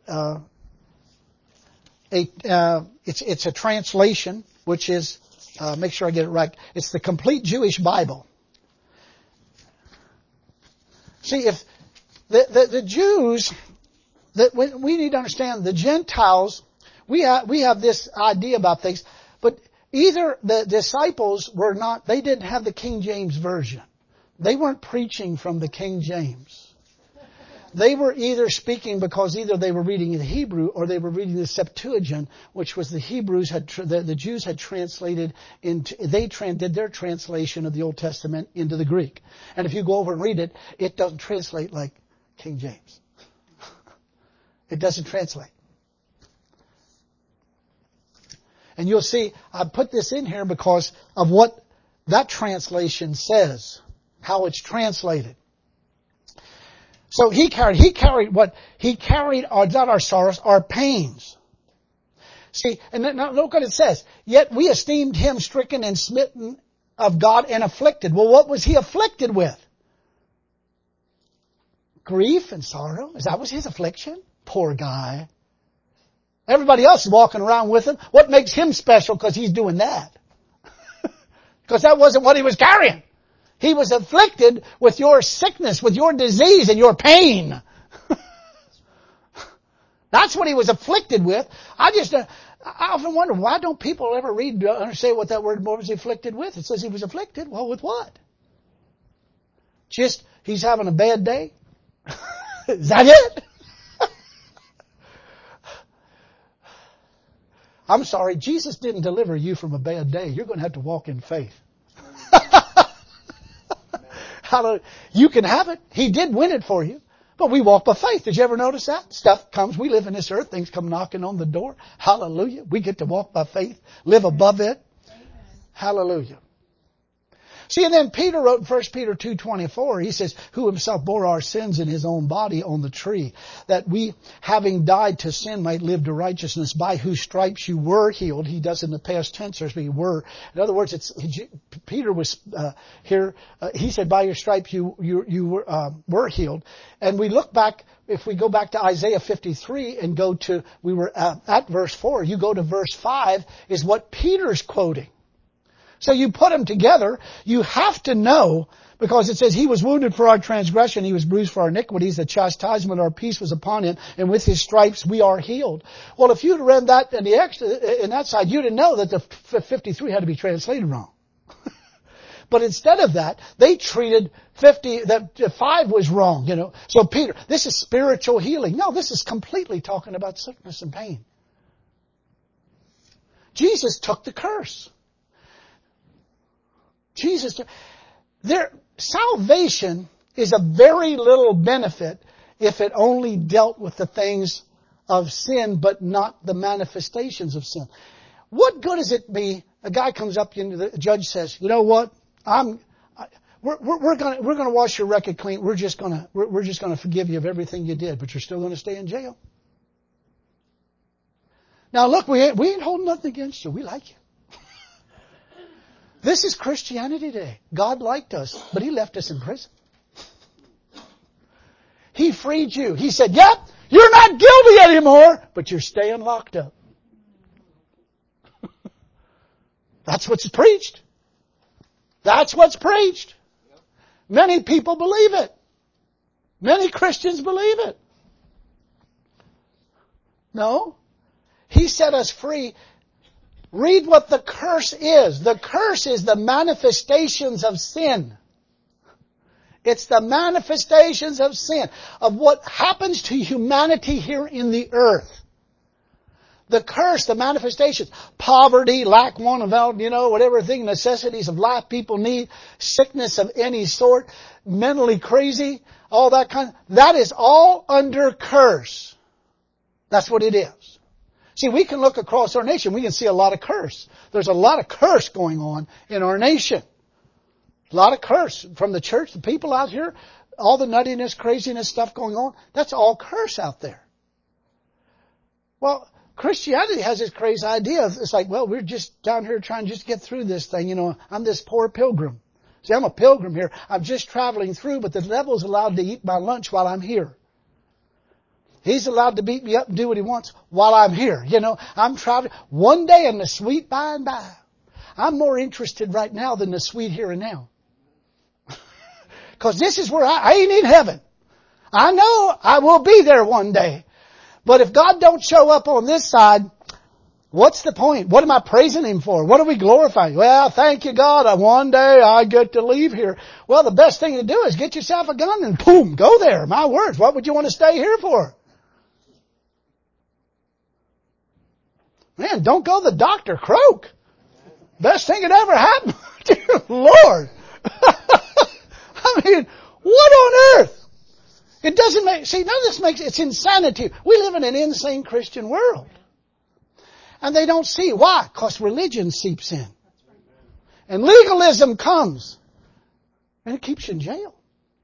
it's a translation, which is, make sure I get it right. It's the Complete Jewish Bible. See, if the Jews, we need to understand the Gentiles, we have this idea about things, but either the disciples they didn't have the King James Version. They weren't preaching from the King James. They were either speaking because either they were reading the Hebrew or they were reading the Septuagint, which was the Jews had translated into, did their translation of the Old Testament into the Greek. And if you go over and read it, it doesn't translate like King James. It doesn't translate. And you'll see, I put this in here because of what that translation says, how it's translated. So he carried not our sorrows, our pains. See, and then, now look what it says. Yet we esteemed him stricken and smitten of God and afflicted. Well, what was he afflicted with? Grief and sorrow? That was his affliction? Poor guy. Everybody else is walking around with him. What makes him special? Because he's doing that. Because that wasn't what he was carrying. He was afflicted with your sickness, with your disease and your pain. That's what he was afflicted with. I often wonder, why don't people ever read, understand what that word was afflicted with? It says he was afflicted. Well, with what? Just, he's having a bad day? Is that it? I'm sorry, Jesus didn't deliver you from a bad day. You're going to have to walk in faith. Hallelujah. You can have it. He did win it for you. But we walk by faith. Did you ever notice that? Stuff comes. We live in this earth. Things come knocking on the door. Hallelujah. We get to walk by faith. Live above it. Amen. Hallelujah. See, and then Peter wrote in 1 Peter 2:24, he says, who himself bore our sins in his own body on the tree, that we, having died to sin, might live to righteousness, by whose stripes you were healed. He does in the past tense, there's we were. In other words, Peter was here. He said, by your stripes you were healed. And we look back, if we go back to Isaiah 53 and go to, we were at verse 4, you go to verse 5, is what Peter's quoting. So you put them together, you have to know, because it says, he was wounded for our transgression, he was bruised for our iniquities, the chastisement of our peace was upon him, and with his stripes we are healed. Well, if you'd read that in that side, you'd know that the 53 had to be translated wrong. But instead of that, they treated 5 was wrong, So Peter, this is spiritual healing. No, this is completely talking about sickness and pain. Jesus took the curse. Their salvation is a very little benefit if it only dealt with the things of sin, but not the manifestations of sin. What good does it be? A guy comes up to the judge, says, "You know what? We're going to wash your record clean. We're just going to forgive you of everything you did, but you're still going to stay in jail." Now, look, we ain't holding nothing against you. We like you. This is Christianity today. God liked us, but He left us in prison. He freed you. He said, yep, you're not guilty anymore, but you're staying locked up. That's what's preached. That's what's preached. Many people believe it. Many Christians believe it. No. He set us free. Read what the curse is. The curse is the manifestations of sin. It's the manifestations of sin, of what happens to humanity here in the earth. The curse, the manifestations, poverty, lack, want of, whatever thing, necessities of life people need, sickness of any sort, mentally crazy, all that that is all under curse. That's what it is. See, we can look across our nation. We can see a lot of curse. There's a lot of curse going on in our nation. A lot of curse from the church, the people out here, all the nuttiness, craziness stuff going on. That's all curse out there. Well, Christianity has this crazy idea. It's like, well, we're just down here trying to just get through this thing. You know, I'm this poor pilgrim. See, I'm a pilgrim here. I'm just traveling through, but the devil's allowed to eat my lunch while I'm here. He's allowed to beat me up and do what he wants while I'm here. You know, I'm traveling. One day in the sweet by and by. I'm more interested right now than the sweet here and now. Because this is where I ain't in heaven. I know I will be there one day. But if God don't show up on this side, what's the point? What am I praising Him for? What are we glorifying? Well, thank you, God. One day I get to leave here. Well, the best thing to do is get yourself a gun and boom, go there. My words. What would you want to stay here for? Man, don't go to the doctor. Croak. Best thing that ever happened. Dear Lord. I mean, what on earth? It doesn't make, see, none of this makes, it's insanity. We live in an insane Christian world. And they don't see. Why? Because religion seeps in. And legalism comes. And it keeps you in jail.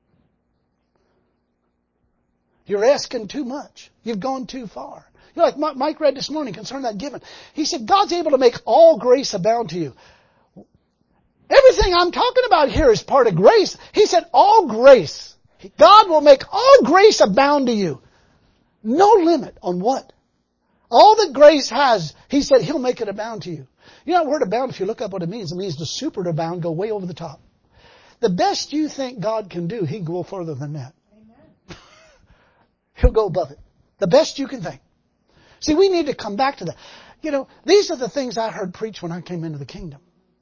You're asking too much. You've gone too far. You know, like Mike read this morning concerning that giving. He said, God's able to make all grace abound to you. Everything I'm talking about here is part of grace. He said, all grace. God will make all grace abound to you. No limit on what? All that grace has, He said, He'll make it abound to you. You know that word abound, if you look up what it means to super to abound, go way over the top. The best you think God can do, He can go further than that. Amen. He'll go above it. The best you can think. See, we need to come back to that. You know, these are the things I heard preached when I came into the kingdom.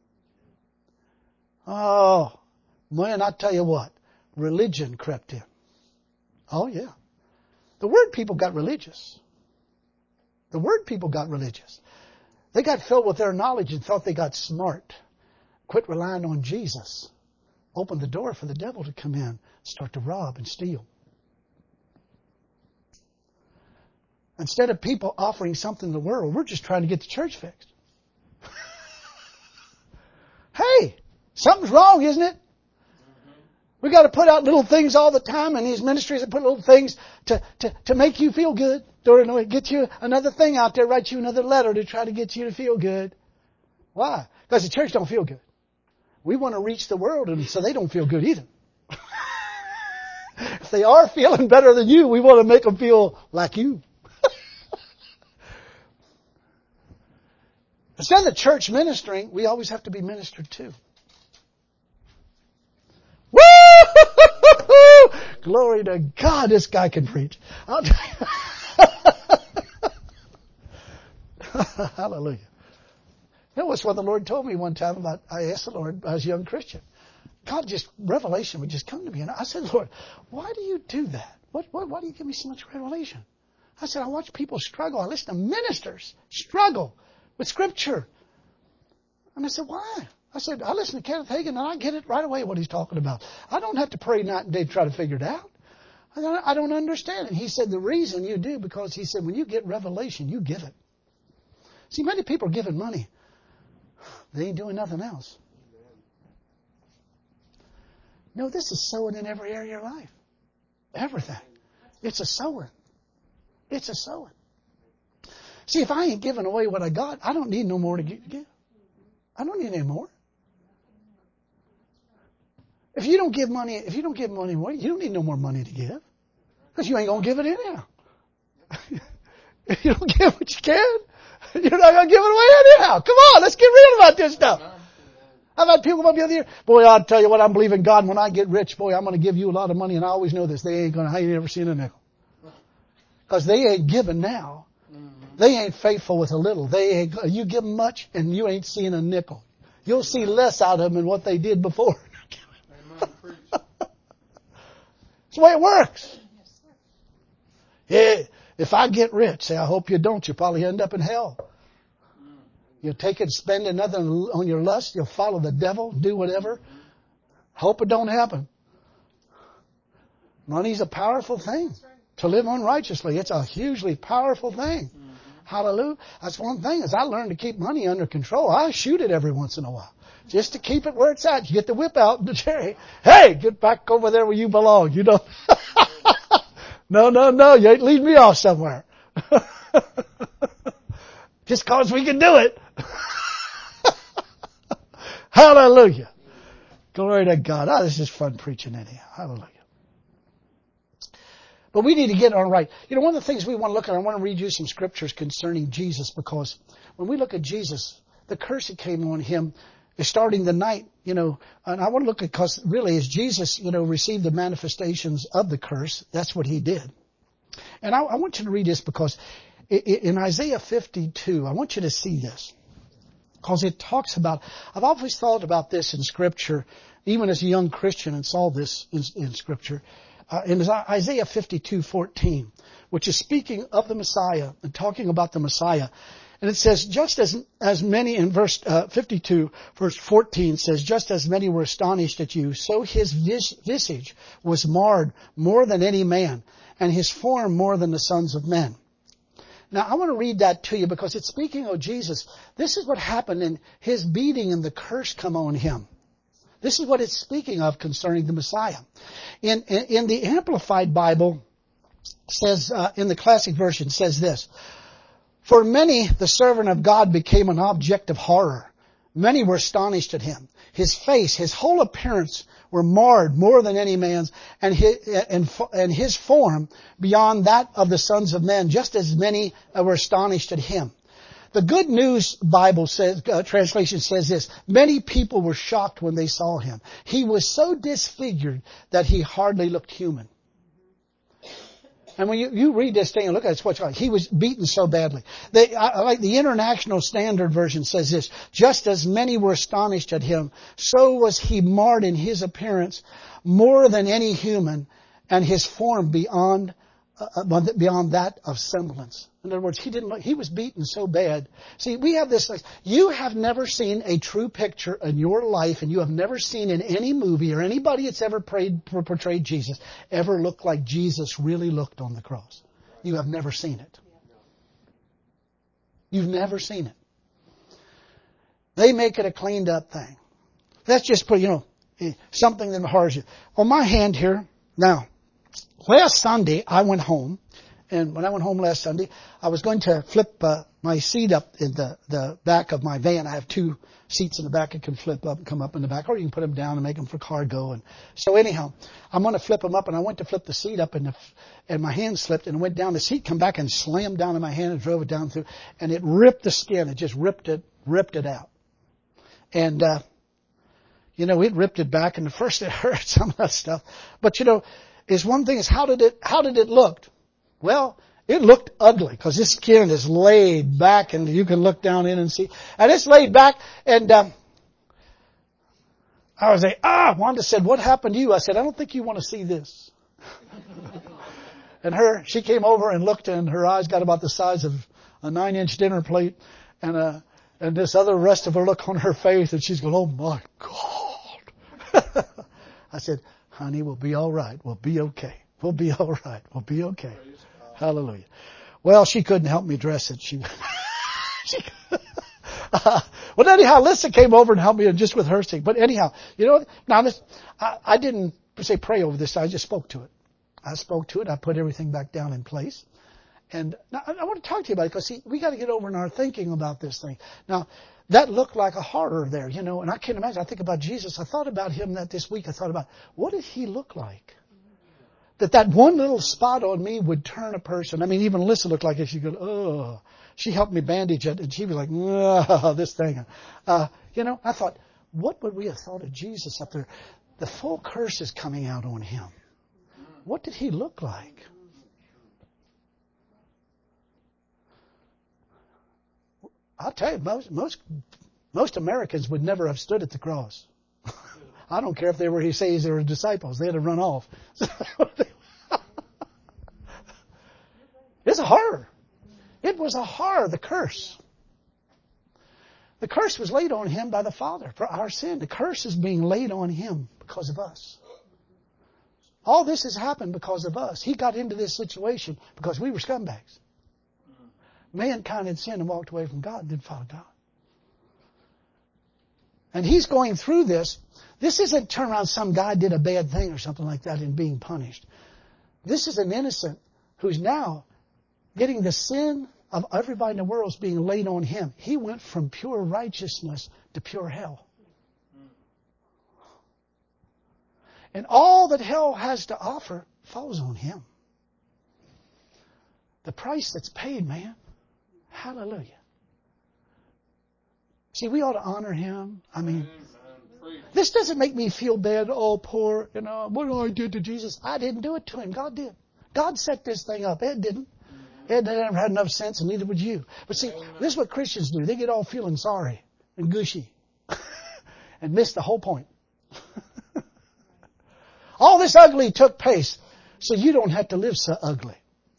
Oh, man, I tell you what. Religion crept in. Oh, yeah. The Word people got religious. The Word people got religious. They got filled with their knowledge and thought they got smart. Quit relying on Jesus. Opened the door for the devil to come in, start to rob and steal. Instead of people offering something to the world, we're just trying to get the church fixed. Hey, something's wrong, isn't it? We got to put out little things all the time, and these ministries that put little things to make you feel good. Or get you another thing out there, write you another letter to try to get you to feel good. Why? Because the church don't feel good. We want to reach the world, and so they don't feel good either. If they are feeling better than you, we want to make them feel like you. Instead of the church ministering, we always have to be ministered to. Woo! Glory to God, this guy can preach. I'll tell you. Hallelujah. You know what's what the Lord told me one time about, I asked the Lord, I was a young Christian. God just, revelation would just come to me. And I said, Lord, why do you do that? Why do you give me so much revelation? I said, I watch people struggle. I listen to ministers struggle with Scripture. And I said, why? I said, I listen to Kenneth Hagin and I get it right away what he's talking about. I don't have to pray night and day to try to figure it out. I don't understand it. He said, the reason you do, because he said, when you get revelation, you give it. See, many people are giving money. They ain't doing nothing else. No, this is sowing in every area of your life. Everything. It's a sowing. It's a sowing. See, if I ain't giving away what I got, I don't need no more to give. I don't need any more. If you don't give money away, you don't need no more money to give. Because you ain't going to give it anyhow. If you don't give what you can, you're not going to give it away anyhow. Come on, let's get real about this stuff. I've had people come up the other year, boy, I'll tell you what, I'm believing God when I get rich, boy, I'm going to give you a lot of money. And I always know this, I ain't ever seen a nickel. Because they ain't giving now. They ain't faithful with a little. You give them much and you ain't seeing a nickel. You'll see less out of them than what they did before. It's the way it works. Yeah, if I get rich, say, I hope you don't, you'll probably end up in hell. You'll take it, spend another on your lust, you'll follow the devil, do whatever. Hope it don't happen. Money's a powerful thing. To live unrighteously, it's a hugely powerful thing. Hallelujah. That's one thing is I learned to keep money under control. I shoot it every once in a while. Just to keep it where it's at. You get the whip out and the cherry. Hey, get back over there where you belong. You know. No. You ain't leading me off somewhere. Just cause we can do it. Hallelujah. Glory to God. Oh, this is fun preaching anyhow. Hallelujah. But we need to get on right. You know, one of the things we want to look at, I want to read you some scriptures concerning Jesus, because when we look at Jesus, the curse that came on him is starting the night, you know, and I want to look at, because really as Jesus, you know, received the manifestations of the curse, that's what he did. And I want you to read this because in Isaiah 52, I want you to see this. Because it talks about, I've always thought about this in Scripture, even as a young Christian, and saw this in Scripture. In Isaiah 52:14, which is speaking of the Messiah and talking about the Messiah. And it says, just as many, in verse 52, verse 14 says, just as many were astonished at you, so his visage was marred more than any man, and his form more than the sons of men. Now, I want to read that to you because it's speaking of Jesus. This is what happened in his beating and the curse come on him. This is what it's speaking of concerning the Messiah. In the Amplified Bible, says, in the Classic Version, says this, for many, the servant of God became an object of horror. Many were astonished at him. His face, his whole appearance were marred more than any man's, and his form beyond that of the sons of men, just as many were astonished at him. The Good News Bible says, translation says this, many people were shocked when they saw him. He was so disfigured that he hardly looked human. And when you read this thing and look at it, it's what's right. He was beaten so badly. Like the International Standard Version says this, just as many were astonished at him, so was he marred in his appearance more than any human, and his form beyond that of semblance. In other words, he was beaten so bad. See, we have this, you have never seen a true picture in your life, and you have never seen in any movie or anybody that's ever portrayed Jesus ever look like Jesus really looked on the cross. You have never seen it. You've never seen it. They make it a cleaned up thing. Let's just put, something that hardens you. On my hand here, now, last Sunday I went home. And when I went home last Sunday, I was going to flip my seat up in the back of my van. I have two seats in the back that can flip up and come up in the back, or you can put them down and make them for cargo. And so anyhow, I'm going to flip them up, and I went to flip the seat up, and my hand slipped and went down. The seat come back and slammed down in my hand and drove it down through, and it ripped the skin. It just ripped it out. And it ripped it back, and at first it hurt, some of that stuff. But is one thing is how did it look? Well, it looked ugly because this skin is laid back and you can look down in and see. And it's laid back, and I was like, Wanda said, what happened to you? I said, I don't think you want to see this. And she came over and looked, and her eyes got about the size of a 9-inch dinner plate, and this other rest of her look on her face, and she's going, oh my God. I said, honey, we'll be all right. We'll be okay. We'll be all right. We'll be okay. Hallelujah. Well, she couldn't help me dress it. Well, anyhow, Lisa came over and helped me just with her thing. But anyhow, now this, I didn't say pray over this. I just spoke to it. I put everything back down in place. And now I want to talk to you about it because, see, we got to get over in our thinking about this thing. Now, that looked like a horror there, and I can't imagine. I think about Jesus. I thought about him this week. I thought about, what did he look like? That one little spot on me would turn a person. I mean, even Alyssa looked like it. She goes, oh. She helped me bandage it, and she was like, this thing. I thought, what would we have thought of Jesus up there? The full curse is coming out on him. What did he look like? I'll tell you, most Americans would never have stood at the cross. I don't care if they were disciples. They had to run off. It's a horror. It was a horror, the curse. The curse was laid on him by the Father for our sin. The curse is being laid on him because of us. All this has happened because of us. He got into this situation because we were scumbags. Mankind had sinned and walked away from God and didn't follow God. And he's going through this. This isn't turn around some guy did a bad thing or something like that and being punished. This is an innocent who's now getting the sin of everybody in the world is being laid on him. He went from pure righteousness to pure hell. And all that hell has to offer falls on him. The price that's paid, man. Hallelujah. See, we ought to honor him. I mean, this doesn't make me feel bad. Oh, poor, what I did to Jesus. I didn't do it to him. God did. God set this thing up. Ed didn't. Ed never had enough sense, and neither would you. But see, this is what Christians do. They get all feeling sorry and gushy and miss the whole point. All this ugly took place so you don't have to live so ugly.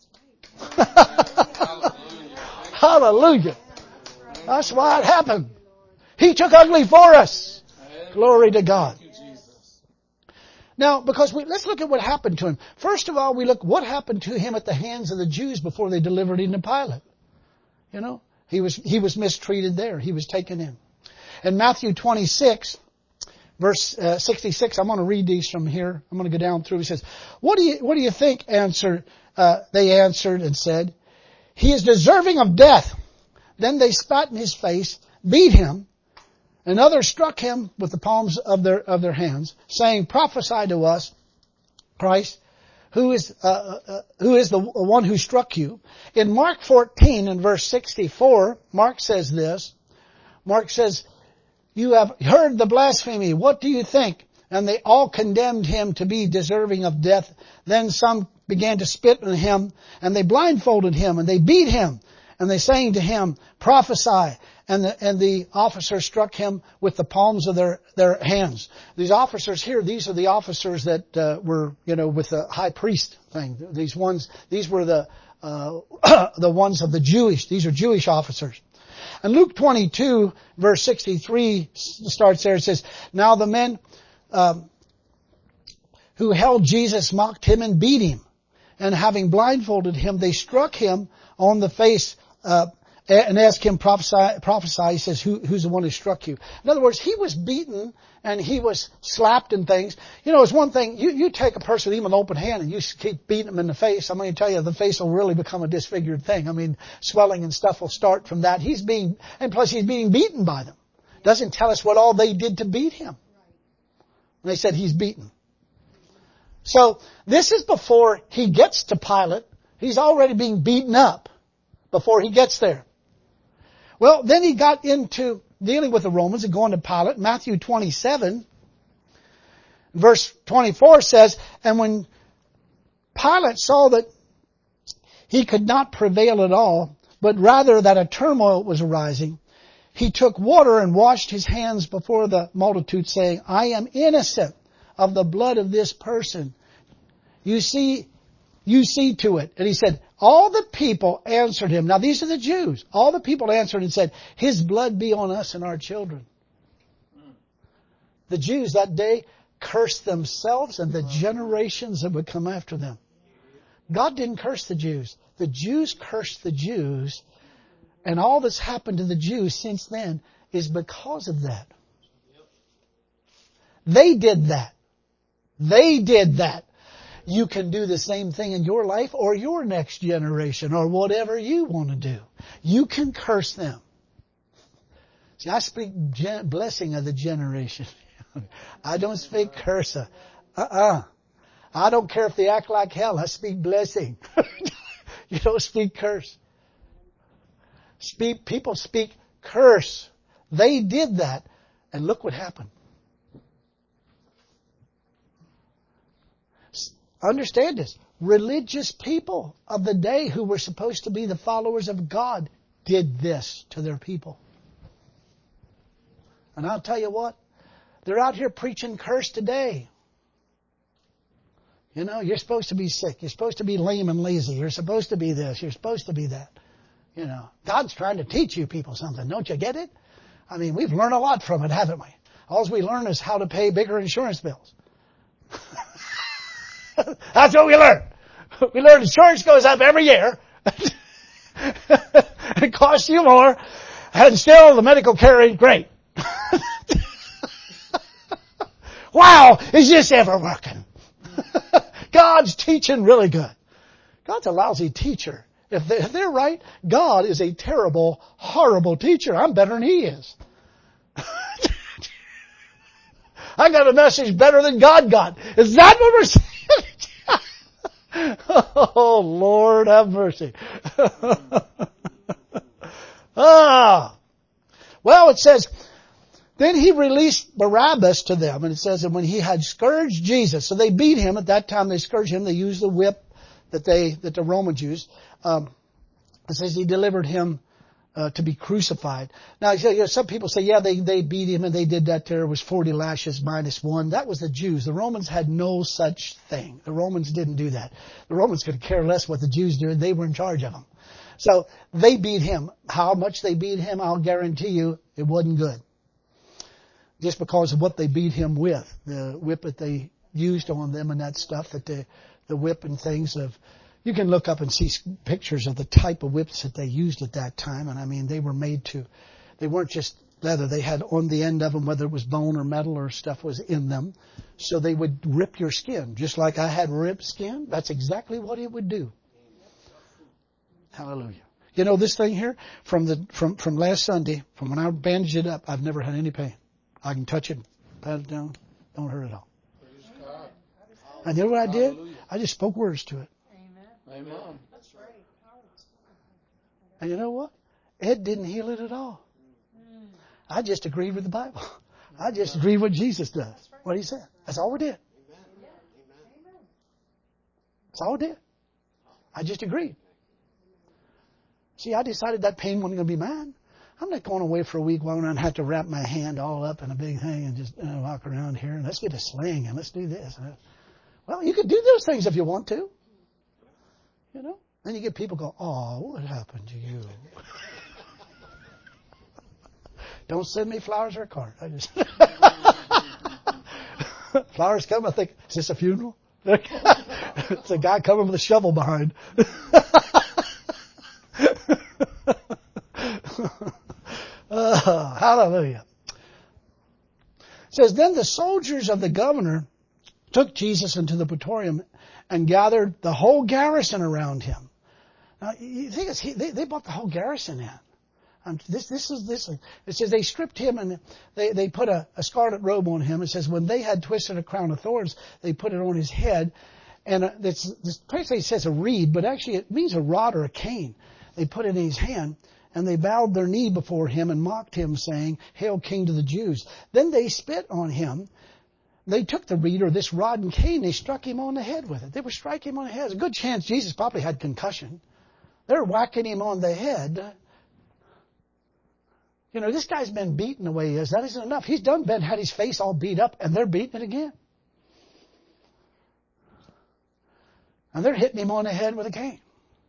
Hallelujah. That's why it happened. He took ugly for us. Glory to God. Now, because let's look at what happened to him. First of all, we look what happened to him at the hands of the Jews before they delivered him to Pilate. He was mistreated there. He was taken in. In Matthew 26, verse 66, I'm going to read these from here. I'm going to go down through. He says, "What do you think?" They answered and said, "He is deserving of death." Then they spat in his face, beat him, and others struck him with the palms of their hands, saying, "Prophesy to us, Christ, who is the one who struck you?" In Mark 14 and verse 64, Mark says this. Mark says, "You have heard the blasphemy. What do you think?" And they all condemned him to be deserving of death. Then some began to spit on him, and they blindfolded him, and they beat him. And they saying to him, "Prophesy." And the officers struck him with the palms of their hands. These officers here, these are the officers that were, with the high priest thing. These were the ones of the Jewish. These are Jewish officers. And Luke 22, verse 63 starts there. It says, "Now the men who held Jesus mocked him and beat him. And having blindfolded him, they struck him on the face and asked him, prophesy. He says, who's the one who struck you? In other words, he was beaten and he was slapped and things. It's one thing, you take a person with even an open hand and you keep beating them in the face. I'm going to tell you, the face will really become a disfigured thing. I mean, swelling and stuff will start from that. And plus he's being beaten by them. Doesn't tell us what all they did to beat him. And they said he's beaten. So this is before he gets to Pilate. He's already being beaten up before he gets there. Well, then he got into dealing with the Romans and going to Pilate. Matthew 27, verse 24 says, "And when Pilate saw that he could not prevail at all, but rather that a turmoil was arising, he took water and washed his hands before the multitude, saying, 'I am innocent of the blood of this person. You see to it.' And he said, all the people answered him." Now these are the Jews. All the people answered and said, "His blood be on us and our children." The Jews that day cursed themselves and the generations that would come after them. God didn't curse the Jews. The Jews cursed the Jews. And all that's happened to the Jews since then is because of that. They did that. They did that. You can do the same thing in your life or your next generation or whatever you want to do. You can curse them. See, I speak blessing of the generation. I don't speak curse. I don't care if they act like hell. I speak blessing. You don't speak curse. People speak curse. They did that. And look what happened. Understand this. Religious people of the day who were supposed to be the followers of God did this to their people. And I'll tell you what, they're out here preaching curse today. You're supposed to be sick. You're supposed to be lame and lazy. You're supposed to be this. You're supposed to be that. God's trying to teach you people something. Don't you get it? I mean, we've learned a lot from it, haven't we? All we learn is how to pay bigger insurance bills. That's what we learn. We learn insurance goes up every year. It costs you more. And still the medical care ain't great. Wow, is this ever working? God's teaching really good. God's a lousy teacher. If they're right, God is a terrible, horrible teacher. I'm better than He is. I got a message better than God got. Is that what we're saying? Oh, Lord have mercy. Well, it says, then He released Barabbas to them. And it says that when He had scourged Jesus, so they beat Him. At that time they scourged Him. They used the whip that the Romans used. It says He delivered Him to be crucified. Now, some people say, yeah, they beat Him and they did that. There was 40 lashes minus 1. That was the Jews. The Romans had no such thing. The Romans didn't do that. The Romans could care less what the Jews did. They were in charge of them. So they beat Him. How much they beat Him, I'll guarantee you, it wasn't good. Just because of what they beat Him with. The whip that they used on them and that stuff, that the whip and things of, you can look up and see pictures of the type of whips that they used at that time. And I mean, they were made to, they weren't just leather. They had on the end of them, whether it was bone or metal or stuff was in them. So they would rip your skin. Just like I had ripped skin, that's exactly what it would do. Hallelujah. You know, this thing here, from last Sunday, from when I bandaged it up, I've never had any pain. I can touch it, pat it down, don't hurt at all. Praise God. And you know what I did? Hallelujah. I just spoke words to it. Amen. That's right. And you know what? It didn't heal it at all. I just agreed with the Bible. I just agreed with what Jesus does. What He said. That's all we did. That's all we did. I just agreed. See, I decided that pain wasn't going to be mine. I'm not going away for a week while I have to wrap my hand all up in a big thing and just walk around here and let's get a sling and let's do this. Well, you could do those things if you want to. You know? Then you get people go, oh, what happened to you? Don't send me flowers or a card. I just flowers come, I think, is this a funeral? It's a guy coming with a shovel behind. Hallelujah. It says, then the soldiers of the governor took Jesus into the praetorium and gathered the whole garrison around Him. Now, you think they brought the whole garrison in. This. It says they stripped Him and they put a scarlet robe on Him. It says when they had twisted a crown of thorns, they put it on His head. And this place says a reed, but actually it means a rod or a cane. They put it in His hand. And they bowed their knee before Him and mocked Him, saying, Hail, King to the Jews. Then they spit on Him. They took the reed or this rod and cane. They struck Him on the head with it. They were striking Him on the head. There's a good chance Jesus probably had concussion. They're whacking Him on the head. You know, this guy's been beaten the way he is. That isn't enough. He's had his face all beat up, and they're beating it again. And they're hitting Him on the head with a cane.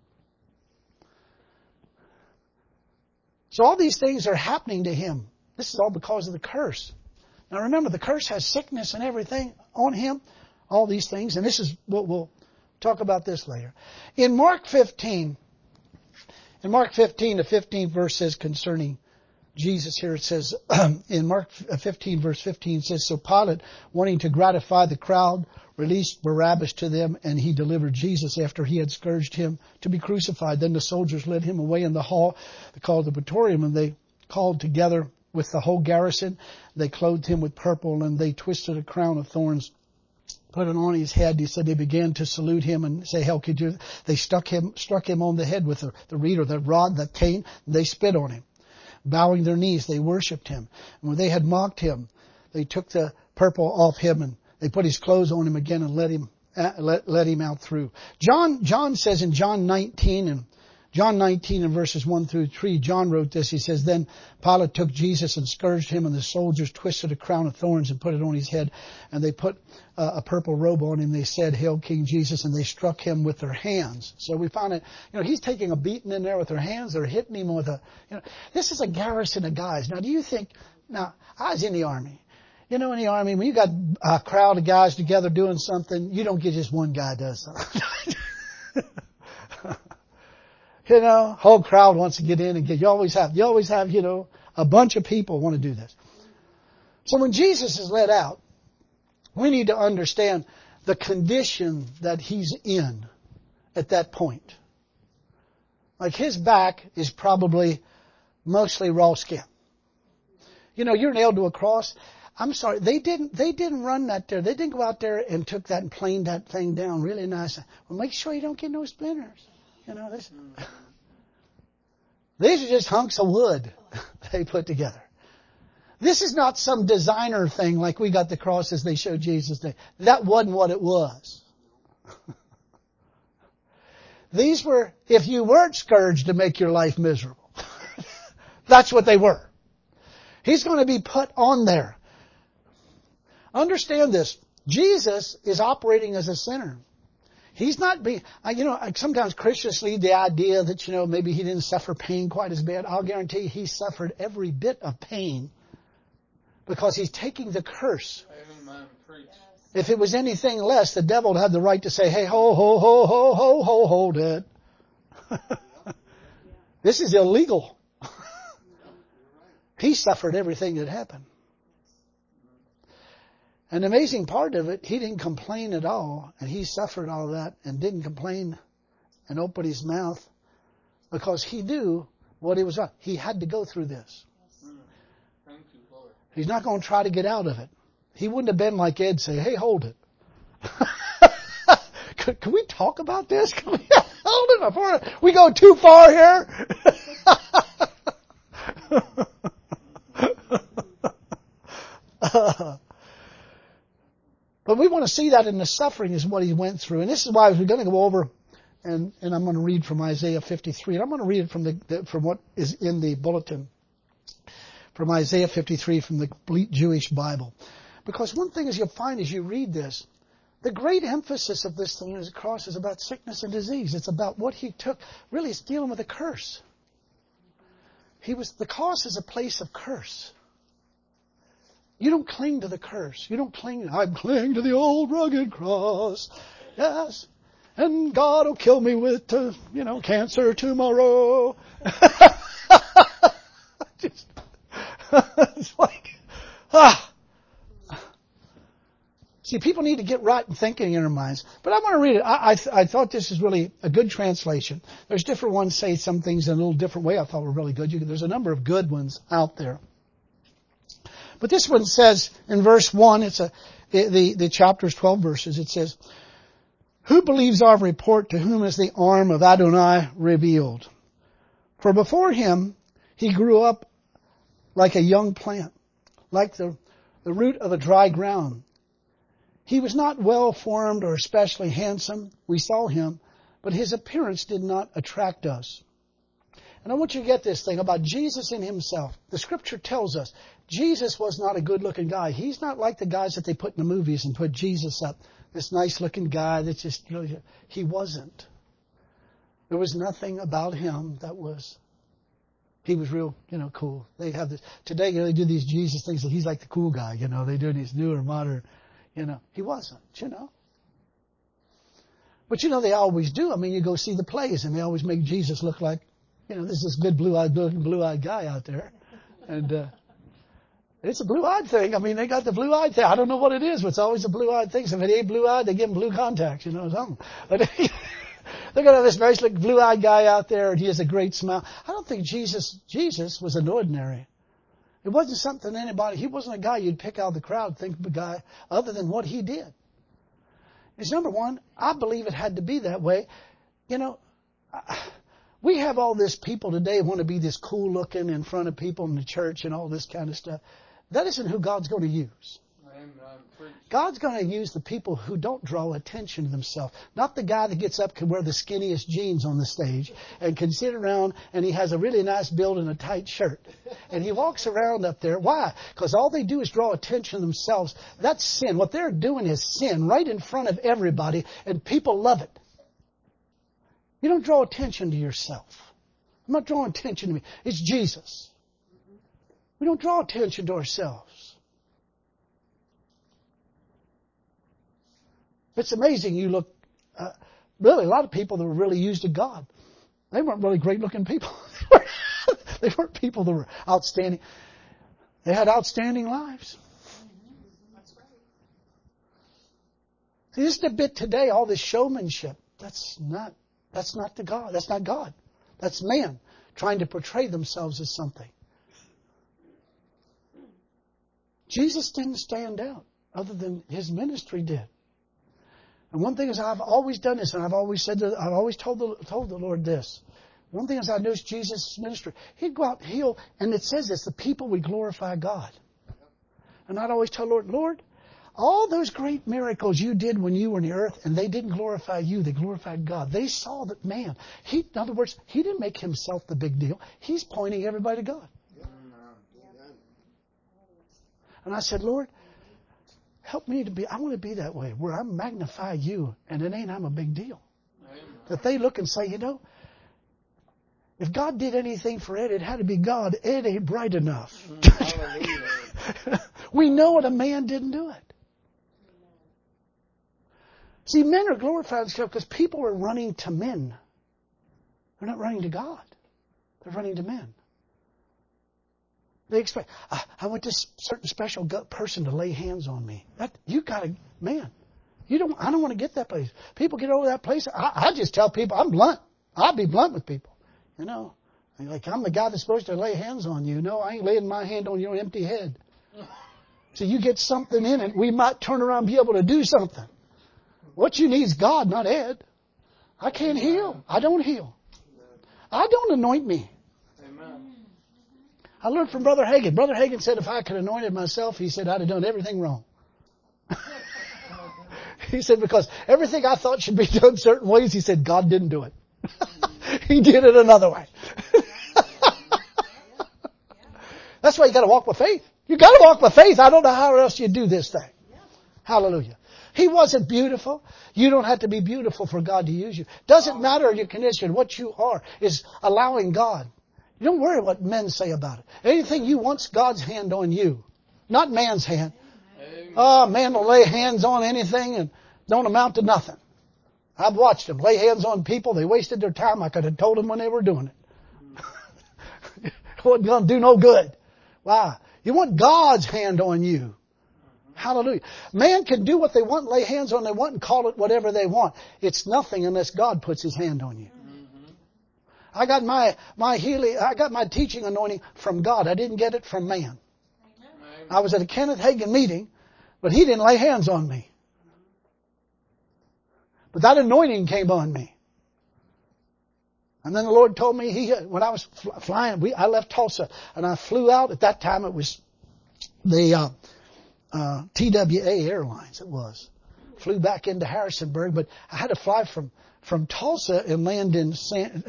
So all these things are happening to Him. This is all because of the curse. Now remember, the curse has sickness and everything on Him. All these things. And this is what we'll talk about this later. In Mark 15, the 15th verse says concerning Jesus here, it says, in Mark 15 verse 15 says, so Pilate, wanting to gratify the crowd, released Barabbas to them, and he delivered Jesus after he had scourged Him to be crucified. Then the soldiers led Him away in the hall, they called the praetorium, and they called together with the whole garrison. They clothed Him with purple, and they twisted a crown of thorns, put it on His head. He said they began to salute Him and say, Hail, could you? They struck him on the head with the reed or the rod, the cane, and they spit on Him. Bowing their knees, they worshipped Him. And when they had mocked Him, they took the purple off Him and they put His clothes on Him again and let Him out through. John says in John 19 and verses 1 through 3, John wrote this. He says, then Pilate took Jesus and scourged Him, and the soldiers twisted a crown of thorns and put it on His head, and they put a purple robe on Him. They said, Hail, King Jesus, and they struck Him with their hands. So we found it, He's taking a beating in there with their hands. They're hitting Him with this is a garrison of guys. Now, do you think, I was in the army. In the army, when you got a crowd of guys together doing something, you don't get just one guy does something. You know, whole crowd wants to get in and get. You always have, a bunch of people want to do this. So when Jesus is let out, we need to understand the condition that He's in at that point. Like his back is probably mostly raw skin. You know, you're nailed to a cross. I'm sorry, they didn't run that there. They didn't go out there and took that and planed that thing down really nice. Well, make sure you don't get no splinters. You know, these are just hunks of wood they put together. This is not some designer thing like we got the crosses they showed Jesus. That wasn't what it was. These were, if you weren't scourged to make your life miserable. That's what they were. He's going to be put on there. Understand this. Jesus is operating as a sinner. He's not being, sometimes Christians lead the idea that, maybe He didn't suffer pain quite as bad. I'll guarantee you He suffered every bit of pain because He's taking the curse. Amen. If it was anything less, the devil would have the right to say, hey, hold it. This is illegal. He suffered everything that happened. And the amazing part of it, He didn't complain at all. And He suffered all that and didn't complain and open His mouth because He knew what it was. He had to go through this. Thank you, Lord. He's not going to try to get out of it. He wouldn't have been like Ed say, hey, hold it. Can we talk about this? Can we hold it before we go too far here? But we want to see that in the suffering is what He went through. And this is why we're going to go over, and I'm going to read from Isaiah 53. And I'm going to read it from what is in the bulletin, from Isaiah 53 from the complete Jewish Bible. Because one thing is you'll find as you read this, the great emphasis of this thing is across is about sickness and disease. It's about what He took. Really, it's dealing with a curse. The cross is a place of curse. You don't cling to the curse. You don't I cling to the old rugged cross. Yes. And God will kill me with, cancer tomorrow. It's like, See, people need to get right in thinking in their minds. But I want to read it. I thought this is really a good translation. There's different ones say some things in a little different way I thought were really good. There's a number of good ones out there. But this one says in verse 1, the chapter's 12 verses, it says, who believes our report, to whom is the arm of Adonai revealed? For before Him He grew up like a young plant, like the root of a dry ground. He was not well formed or especially handsome. We saw Him, but His appearance did not attract us. And I want you to get this thing about Jesus in Himself. The Scripture tells us Jesus was not a good-looking guy. He's not like the guys that they put in the movies and put Jesus up. This nice-looking guy that's just really... He wasn't. There was nothing about Him that was... He was real, cool. They have this... Today, they do these Jesus things that He's like the cool guy, They do these newer, modern... He wasn't, But they always do. I mean, you go see the plays and they always make Jesus look like, there's this good blue-eyed guy out there. And, it's a blue-eyed thing. I mean, they got the blue-eyed thing. I don't know what it is, but it's always a blue-eyed thing. So if it ain't blue-eyed, they give him blue contacts, something. But they're going to have this nice looking blue-eyed guy out there and he has a great smile. I don't think Jesus was an ordinary. It wasn't something he wasn't a guy you'd pick out of the crowd, think of a guy other than what He did. It's number one, I believe it had to be that way. We have all this people today who want to be this cool looking in front of people in the church and all this kind of stuff. That isn't who God's going to use. God's going to use the people who don't draw attention to themselves. Not the guy that gets up can wear the skinniest jeans on the stage and can sit around and he has a really nice build and a tight shirt. And he walks around up there. Why? Because all they do is draw attention to themselves. That's sin. What they're doing is sin right in front of everybody and people love it. You don't draw attention to yourself. I'm not drawing attention to me. It's Jesus. We don't draw attention to ourselves. It's amazing. You look, really, a lot of people that were really used to God. They weren't really great looking people. They weren't people that were outstanding. They had outstanding lives. That's right. See, just a bit today, all this showmanship, that's not the God. That's not God. That's man trying to portray themselves as something. Jesus didn't stand out other than his ministry did. And one thing is, I've always done this, and I've always told the Lord this. One thing is, I noticed Jesus' ministry. He'd go out and heal, and it says this, the people would glorify God. And I'd always tell the Lord, all those great miracles you did when you were on the earth, and they didn't glorify you, they glorified God. They saw that man. In other words, he didn't make himself the big deal. He's pointing everybody to God. And I said, Lord, help me I want to be that way, where I magnify you, and it ain't I'm a big deal. Amen. That they look and say, if God did anything for Ed, it had to be God. Ed ain't bright enough. We know that a man didn't do it. See, men are glorified because people are running to men. They're not running to God. They're running to men. They expect, I want this certain special person to lay hands on me. I don't want to get that place. People get over that place. I just tell people, I'm blunt. I'll be blunt with people. Like I'm the guy that's supposed to lay hands on you. No, I ain't laying my hand on your empty head. So you get something in it, we might turn around and be able to do something. What you need is God, not Ed. I can't heal. I don't heal. I don't anoint me. Amen. I learned from Brother Hagin. Brother Hagin said if I could anoint it myself, he said I'd have done everything wrong. He said because everything I thought should be done certain ways, he said God didn't do it. He did it another way. That's why you got to walk with faith. You got to walk with faith. I don't know how else you do this thing. Hallelujah. He wasn't beautiful. You don't have to be beautiful for God to use you. Doesn't matter your condition. What you are is allowing God. You don't worry what men say about it. Anything you want's God's hand on you, not man's hand. Man will lay hands on anything and don't amount to nothing. I've watched them lay hands on people. They wasted their time. I could have told them when they were doing it. It wasn't going to do no good. Why? You want God's hand on you. Hallelujah. Man can do what they want, lay hands on what they want, and call it whatever they want. It's nothing unless God puts His hand on you. I got my healing. I got my teaching anointing from God. I didn't get it from man. I was at a Kenneth Hagin meeting, but he didn't lay hands on me. But that anointing came on me. And then the Lord told me, when I was flying, I left Tulsa, and I flew out. At that time, it was the TWA Airlines. It was. Flew back into Harrisonburg, but I had to fly from Tulsa and land in St.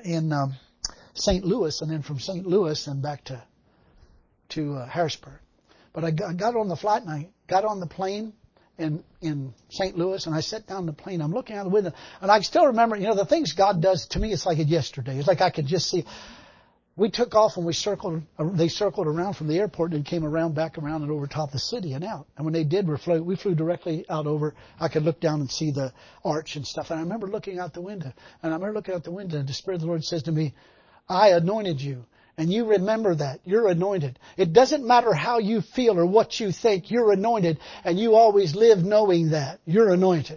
Louis, and then from St. Louis and back to Harrisburg. But I got on the flight, and I got on the plane in St. Louis, and I sat down in the plane. I'm looking out the window, and I still remember, the things God does to me. It's like yesterday. It's like I could just see. We took off and they circled around from the airport and came back around and over top the city and out. And when they did, we flew directly out over. I could look down and see the arch and stuff. And I remember looking out the window. And the Spirit of the Lord says to me, I anointed you. And you remember that. You're anointed. It doesn't matter how you feel or what you think. You're anointed. And you always live knowing that. You're anointed.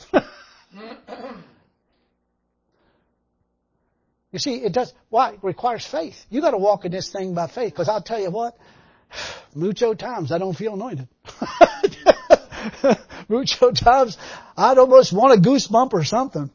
You see, it does. Why? It requires faith. You got to walk in this thing by faith. Because I'll tell you what, mucho times I don't feel anointed. Mucho times I'd almost want a goosebump or something.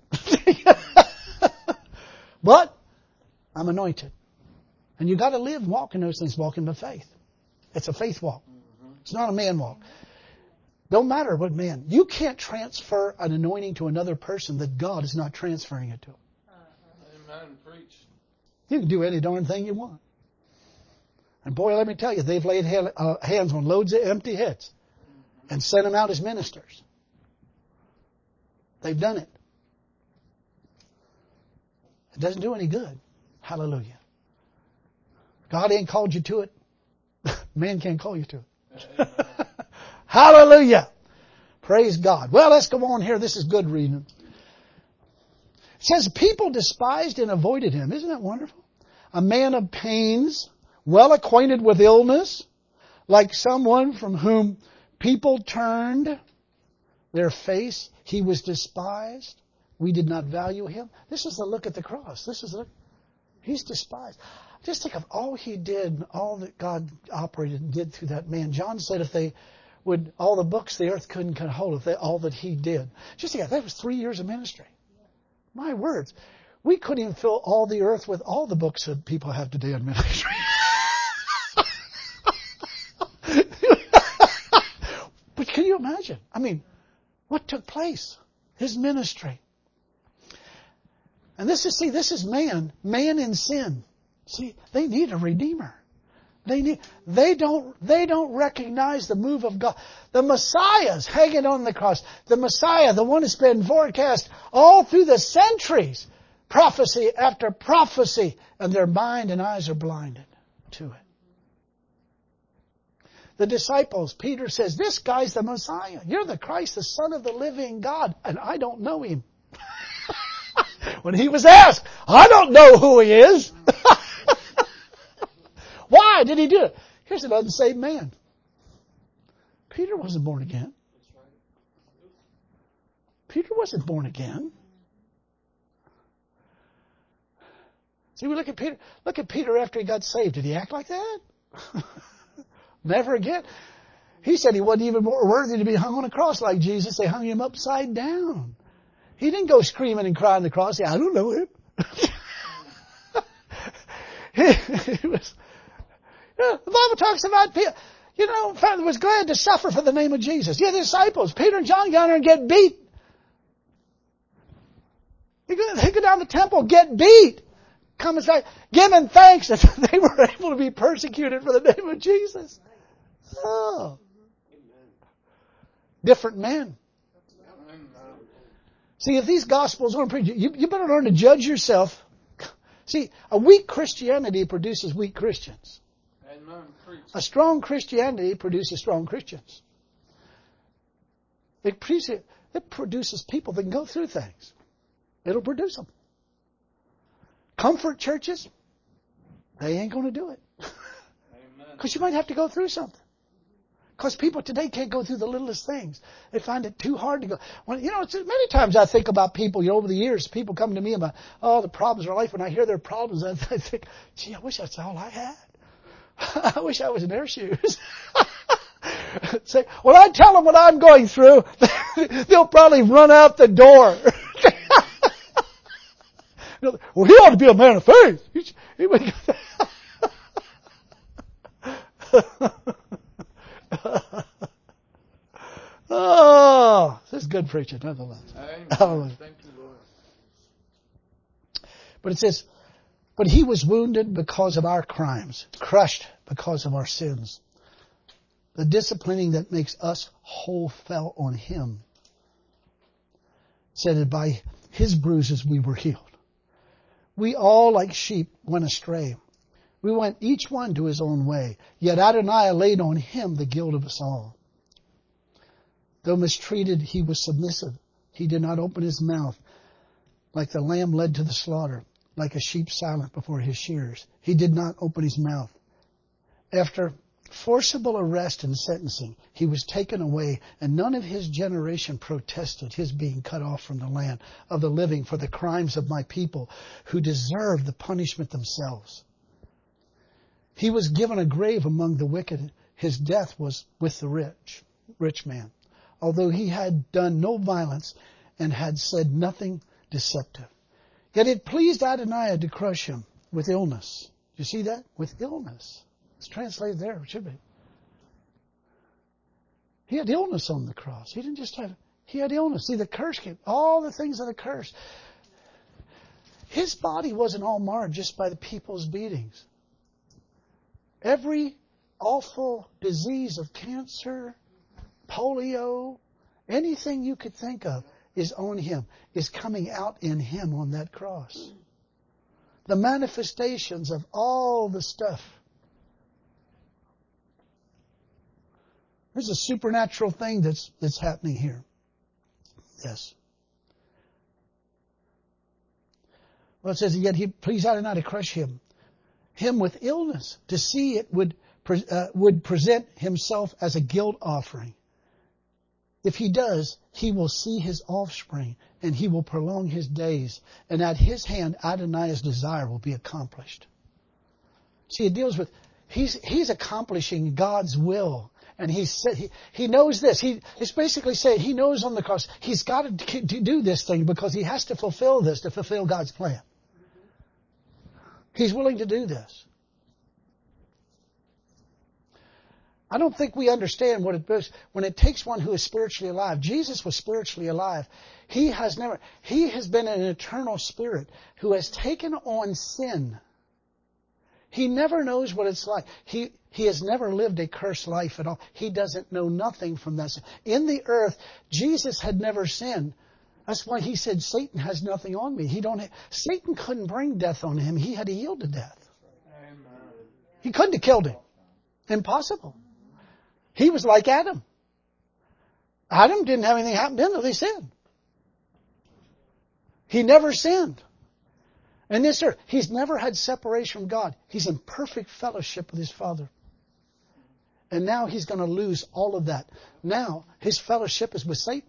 But I'm anointed. And you got to live walking those things, walking by faith. It's a faith walk. It's not a man walk. Don't matter what man. You can't transfer an anointing to another person that God is not transferring it to. Amen. Preach. You can do any darn thing you want. And boy, let me tell you, they've laid hands on loads of empty heads and sent them out as ministers. They've done it. It doesn't do any good. Hallelujah. God ain't called you to it. Man can't call you to it. Hallelujah. Praise God. Well, let's go on here. This is good reading. It says people despised and avoided him. Isn't that wonderful? A man of pains, well acquainted with illness, like someone from whom people turned their face. He was despised. We did not value him. This is a look at the cross. He's despised. Just think of all he did, all that God operated and did through that man. John said if they would, all the books the earth couldn't hold, all that he did. Just think, that was 3 years of ministry. My words. We couldn't even fill all the earth with all the books that people have today in ministry. But can you imagine? I mean, what took place? His ministry. And this is man in sin. See, they need a redeemer. They don't recognize the move of God. The Messiah's hanging on the cross. The Messiah, the one that's been forecast all through the centuries. Prophecy after prophecy. And their mind and eyes are blinded to it. The disciples, Peter says, this guy's the Messiah. You're the Christ, the Son of the living God. And I don't know him. When he was asked, I don't know who he is. Why did he do it? Here's an unsaved man. Peter wasn't born again. Peter wasn't born again. See, we look at Peter. Look at Peter after he got saved. Did he act like that? Never again. He said he wasn't even worthy to be hung on a cross like Jesus. They hung him upside down. He didn't go screaming and crying on the cross. Say, I don't know him. He was. The Bible talks about people, was glad to suffer for the name of Jesus. Yeah, the disciples, Peter and John, got there and get beat. They go down the temple, get beat. Come and say, giving thanks that they were able to be persecuted for the name of Jesus. Oh. Different men. See, if these gospels aren't preached, you better learn to judge yourself. See, a weak Christianity produces weak Christians. A strong Christianity produces strong Christians. It produces people that can go through things. It'll produce them. Comfort churches, they ain't going to do it. Because you might have to go through something. Because people today can't go through the littlest things. They find it too hard to go. Many times I think about people, over the years, people come to me about, the problems of their life. When I hear their problems, I think, gee, I wish that's all I had. I wish I was in their shoes. Say, when I tell them what I'm going through, they'll probably run out the door. Well, he ought to be a man of faith. Oh, this is good preaching, nonetheless. Amen. Thank you, Lord. But it says, but he was wounded because of our crimes, crushed because of our sins. The disciplining that makes us whole fell on him. It said that by his bruises we were healed. We all like sheep went astray. We went each one to his own way. Yet Adonai laid on him the guilt of us all. Though mistreated, he was submissive. He did not open his mouth. Like the lamb led to the slaughter, like a sheep silent before his shearers. He did not open his mouth. After forcible arrest and sentencing, he was taken away, and none of his generation protested his being cut off from the land of the living for the crimes of my people who deserve the punishment themselves. He was given a grave among the wicked. His death was with the rich man, although he had done no violence and had said nothing deceptive. Yet it pleased Adonai to crush him with illness. You see that? With illness. It's translated there, it should be. He had illness on the cross. He didn't just have, he had illness. See, the curse came, all the things of the curse. His body wasn't all marred just by the people's beatings. Every awful disease of cancer, polio, anything you could think of is on him, is coming out in him on that cross. The manifestations of all the stuff. There's a supernatural thing that's happening here. Yes. Well, it says, yet he pleased I not to crush him with illness, to see it would present himself as a guilt offering. If he does, he will see his offspring, and he will prolong his days, and at his hand Adonai's desire will be accomplished. See, it deals with, he's accomplishing God's will. And he knows this. It's basically saying he knows on the cross he's got to do this thing because he has to fulfill this to fulfill God's plan. He's willing to do this. I don't think we understand what it is when it takes one who is spiritually alive. Jesus was spiritually alive. He has been an eternal spirit who has taken on sin. He never knows what it's like. He has never lived a cursed life at all. He doesn't know nothing from that sin. In the earth, Jesus had never sinned. That's why he said, Satan has nothing on me. Satan couldn't bring death on him. He had to yield to death. Amen. He couldn't have killed him. Impossible. He was like Adam. Adam didn't have anything happen to him until he sinned. He never sinned. And this earth, he's never had separation from God. He's in perfect fellowship with his Father. And now he's going to lose all of that. Now his fellowship is with Satan.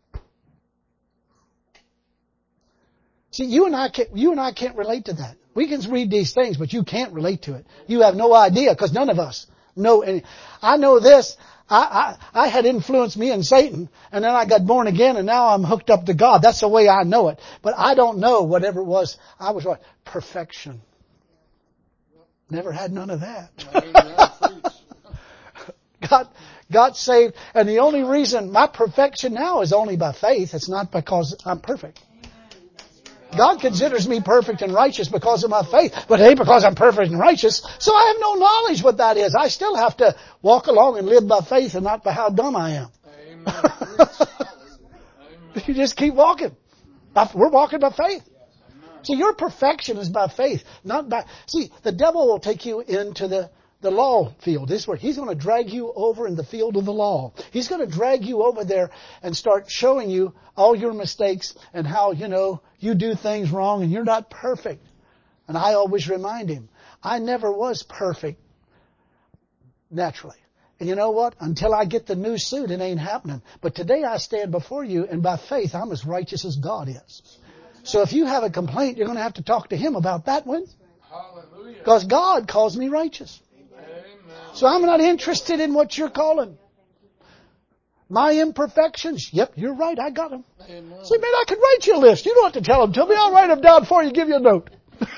See, you and I can't relate to that. We can read these things, but you can't relate to it. You have no idea because none of us know any. I know this. I had influenced me and Satan, and then I got born again, and now I'm hooked up to God. That's the way I know it. But I don't know whatever it was. I was what? Perfection. Never had none of that. God got saved, and the only reason my perfection now is only by faith. It's not because I'm perfect. God considers me perfect and righteous because of my faith, but it ain't because I'm perfect and righteous. So I have no knowledge what that is. I still have to walk along and live by faith and not by how dumb I am. Amen. You just keep walking. We're walking by faith. See, your perfection is by faith, not by... See, the devil will take you into the law field. This is where he's going to drag you over in the field of the law. He's going to drag you over there and start showing you all your mistakes and how, you do things wrong and you're not perfect. And I always remind him, I never was perfect naturally. And you know what? Until I get the new suit, it ain't happening. But today I stand before you, and by faith, I'm as righteous as God is. So if you have a complaint, you're going to have to talk to him about that one. Because God calls me righteous. So I'm not interested in what you're calling. My imperfections. Yep, you're right. I got them. Amen. See, man, I could write you a list. You don't have to tell them to me. I'll write them down for you, give you a note.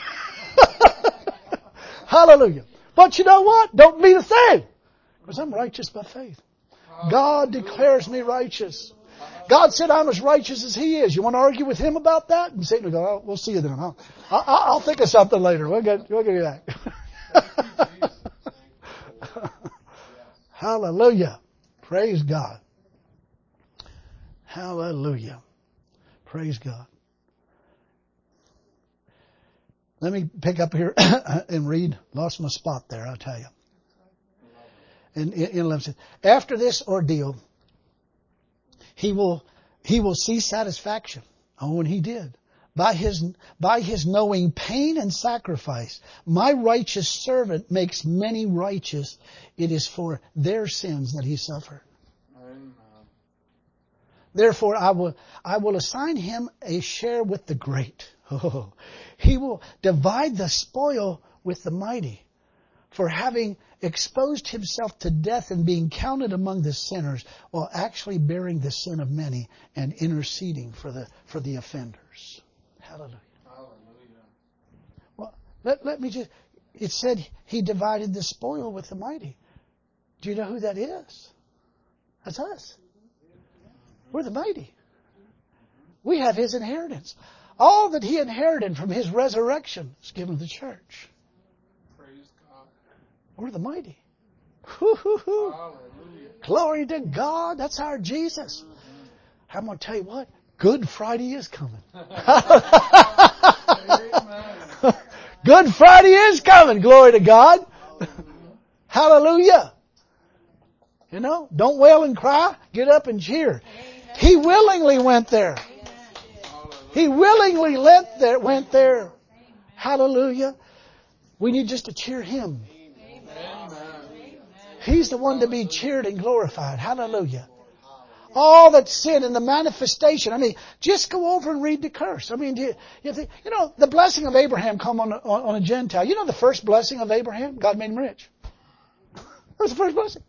Hallelujah. But you know what? Don't be the thing. Because I'm righteous by faith. God declares me righteous. God said I'm as righteous as He is. You want to argue with Him about that? And Satan will go, oh, we'll see you then. I'll think of something later. We'll get you back. Hallelujah. Praise God. Hallelujah. Praise God. Let me pick up here and read. Lost my spot there, I'll tell you. In 11, after this ordeal, he will see satisfaction. Oh, and he did. By his knowing pain and sacrifice, my righteous servant makes many righteous. It is for their sins that he suffered. Amen. Therefore, I will assign him a share with the great. Oh, he will divide the spoil with the mighty. For having exposed himself to death and being counted among the sinners, while actually bearing the sin of many and interceding for the offenders. Hallelujah. Hallelujah. Well, let me just... It said he divided the spoil with the mighty. Do you know who that is? That's us. We're the mighty. We have his inheritance. All that he inherited from his resurrection is given to the church. Praise God. We're the mighty. Hallelujah. Glory to God. That's our Jesus. I'm going to tell you what. Good Friday is coming. Good Friday is coming. Glory to God. Hallelujah. You know, don't wail and cry. Get up and cheer. He willingly went there. He willingly went there. Hallelujah. We need just to cheer Him. He's the one to be cheered and glorified. Hallelujah. All that sin and the manifestation. I mean, just go over and read the curse. I mean, the blessing of Abraham come on a Gentile. You know the first blessing of Abraham? God made him rich. That was the first blessing.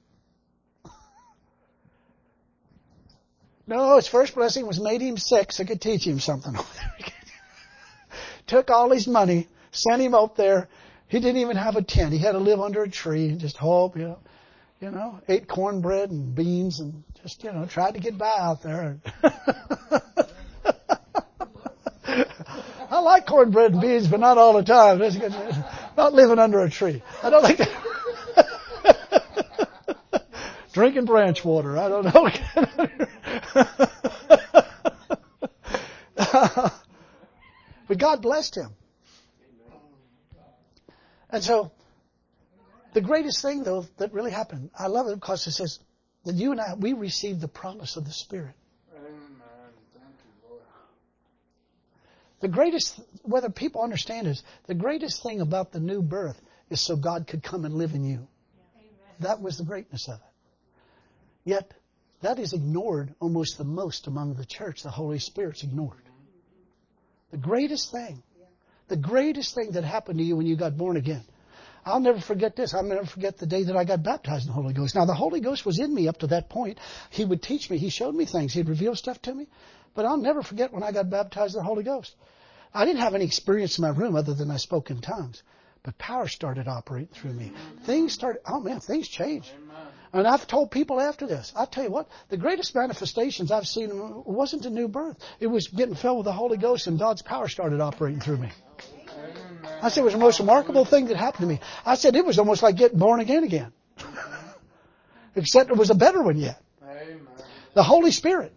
No, his first blessing was made him sick so I could teach him something. Took all his money, sent him up there. He didn't even have a tent. He had to live under a tree and just hope, ate cornbread and beans and just, tried to get by out there. I like cornbread and beans, but not all the time. Not living under a tree. I don't like that. Drinking branch water. I don't know. But God blessed him. And so, the greatest thing, though, that really happened, I love it because it says that you and I, we received the promise of the Spirit. Amen. Thank you, Lord. The greatest, whether people understand is, the greatest thing about the new birth is so God could come and live in you. That was the greatness of it. Yet, that is ignored almost the most among the church. The Holy Spirit's ignored. The greatest thing that happened to you when you got born again. I'll never forget this. I'll never forget the day that I got baptized in the Holy Ghost. Now, the Holy Ghost was in me up to that point. He would teach me. He showed me things. He'd reveal stuff to me. But I'll never forget when I got baptized in the Holy Ghost. I didn't have any experience in my room other than I spoke in tongues. But power started operating through me. Things changed. And I've told people after this, I tell you what, the greatest manifestations I've seen wasn't a new birth. It was getting filled with the Holy Ghost and God's power started operating through me. I said it was the most remarkable thing that happened to me. I said it was almost like getting born again. Except it was a better one yet. The Holy Spirit.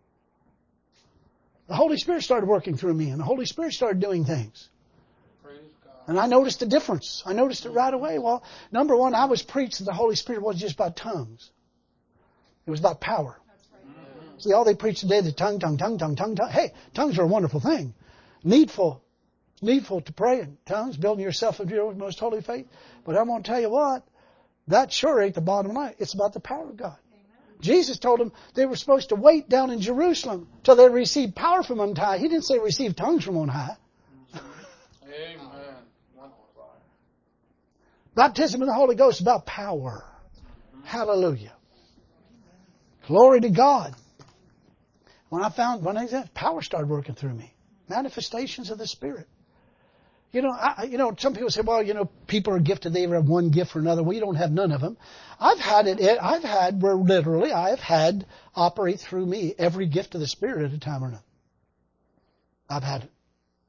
The Holy Spirit started working through me and the Holy Spirit started doing things. And I noticed the difference. I noticed it right away. Well, number one, I was preached that the Holy Spirit wasn't just about tongues. It was about power. See, all they preach today, the tongue. Hey, tongues are a wonderful thing. Needful to pray in tongues, building yourself up your most holy faith. But I'm going to tell you what, that sure ain't the bottom line. It's about the power of God. Jesus told them they were supposed to wait down in Jerusalem till they received power from on high. He didn't say receive tongues from on high. Amen. Baptism in the Holy Ghost is about power. Hallelujah. Glory to God. When power started working through me. Manifestations of the Spirit. Some people say, well, people are gifted. They either have one gift or another. Well, you don't have none of them. I've had where literally I've had operate through me every gift of the Spirit at a time or another. I've had it.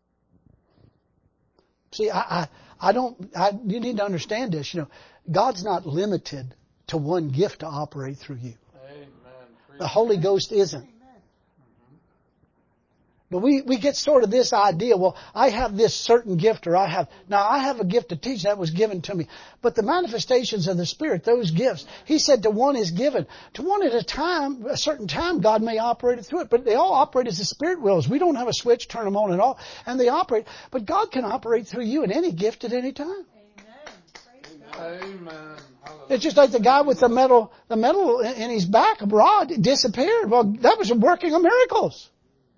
See, you need to understand this. God's not limited to one gift to operate through you. Amen. The Holy Ghost isn't. But we get sort of this idea, well, I have this certain gift I have a gift to teach that was given to me. But the manifestations of the Spirit, those gifts, He said to one is given. To one at a certain time, God may operate it through it. But they all operate as the Spirit wills. We don't have a switch, turn them on and off, and they operate. But God can operate through you in any gift at any time. Amen. It's just like the guy with the metal in his back, a rod, it disappeared. Well, that was a working of miracles.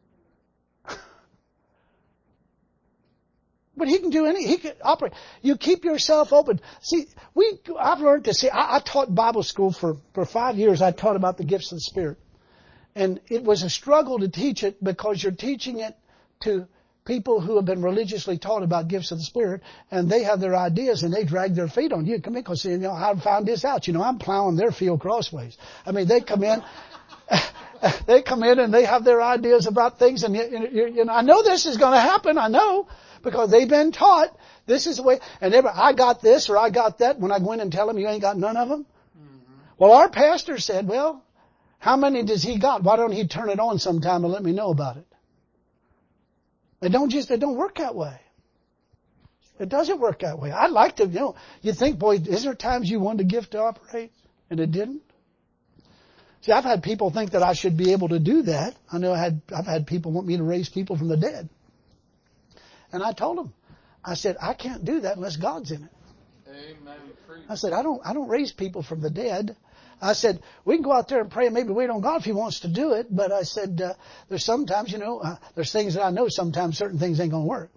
But he can operate. You keep yourself open. See, I've learned to see, I taught Bible school for 5 years. I taught about the gifts of the Spirit. And it was a struggle to teach it because you're teaching it to people who have been religiously taught about gifts of the Spirit, and they have their ideas and they drag their feet on you. Come in, because I found this out. I'm plowing their field crossways. I mean, they come in. They come in and they have their ideas about things, and I know this is going to happen. I know. Because they've been taught this is the way, and I got this or I got that. When I go in and tell them you ain't got none of them. Mm-hmm. Well, our pastor said, well, how many does he got? Why don't he turn it on sometime and let me know about it? It don't work that way. It doesn't work that way. I'd like to, you think, boy, is there times you wanted a gift to operate and it didn't? See, I've had people think that I should be able to do that. I know I've had people want me to raise people from the dead. And I told them, I said, I can't do that unless God's in it. Amen. I said, I don't raise people from the dead. I said, we can go out there and pray and maybe wait on God if He wants to do it. But I said, there's sometimes, there's things that I know sometimes certain things ain't going to work.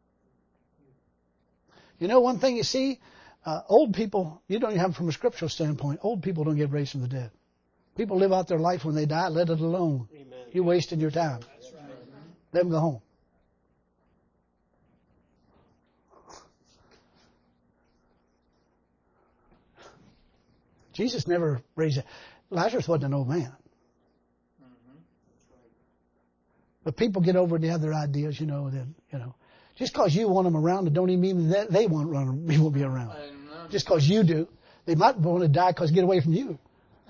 One thing you see, old people, you don't even have them from a scriptural standpoint. Old people don't get raised from the dead. People live out their life when they die, let it alone. Amen. You're wasting your time. That's right. Let them go home. Jesus never raised it. Lazarus wasn't an old man. But people get over the other ideas, Just because you want them around, it don't even mean that they won't be around. Just because you do. They might want to die because get away from you.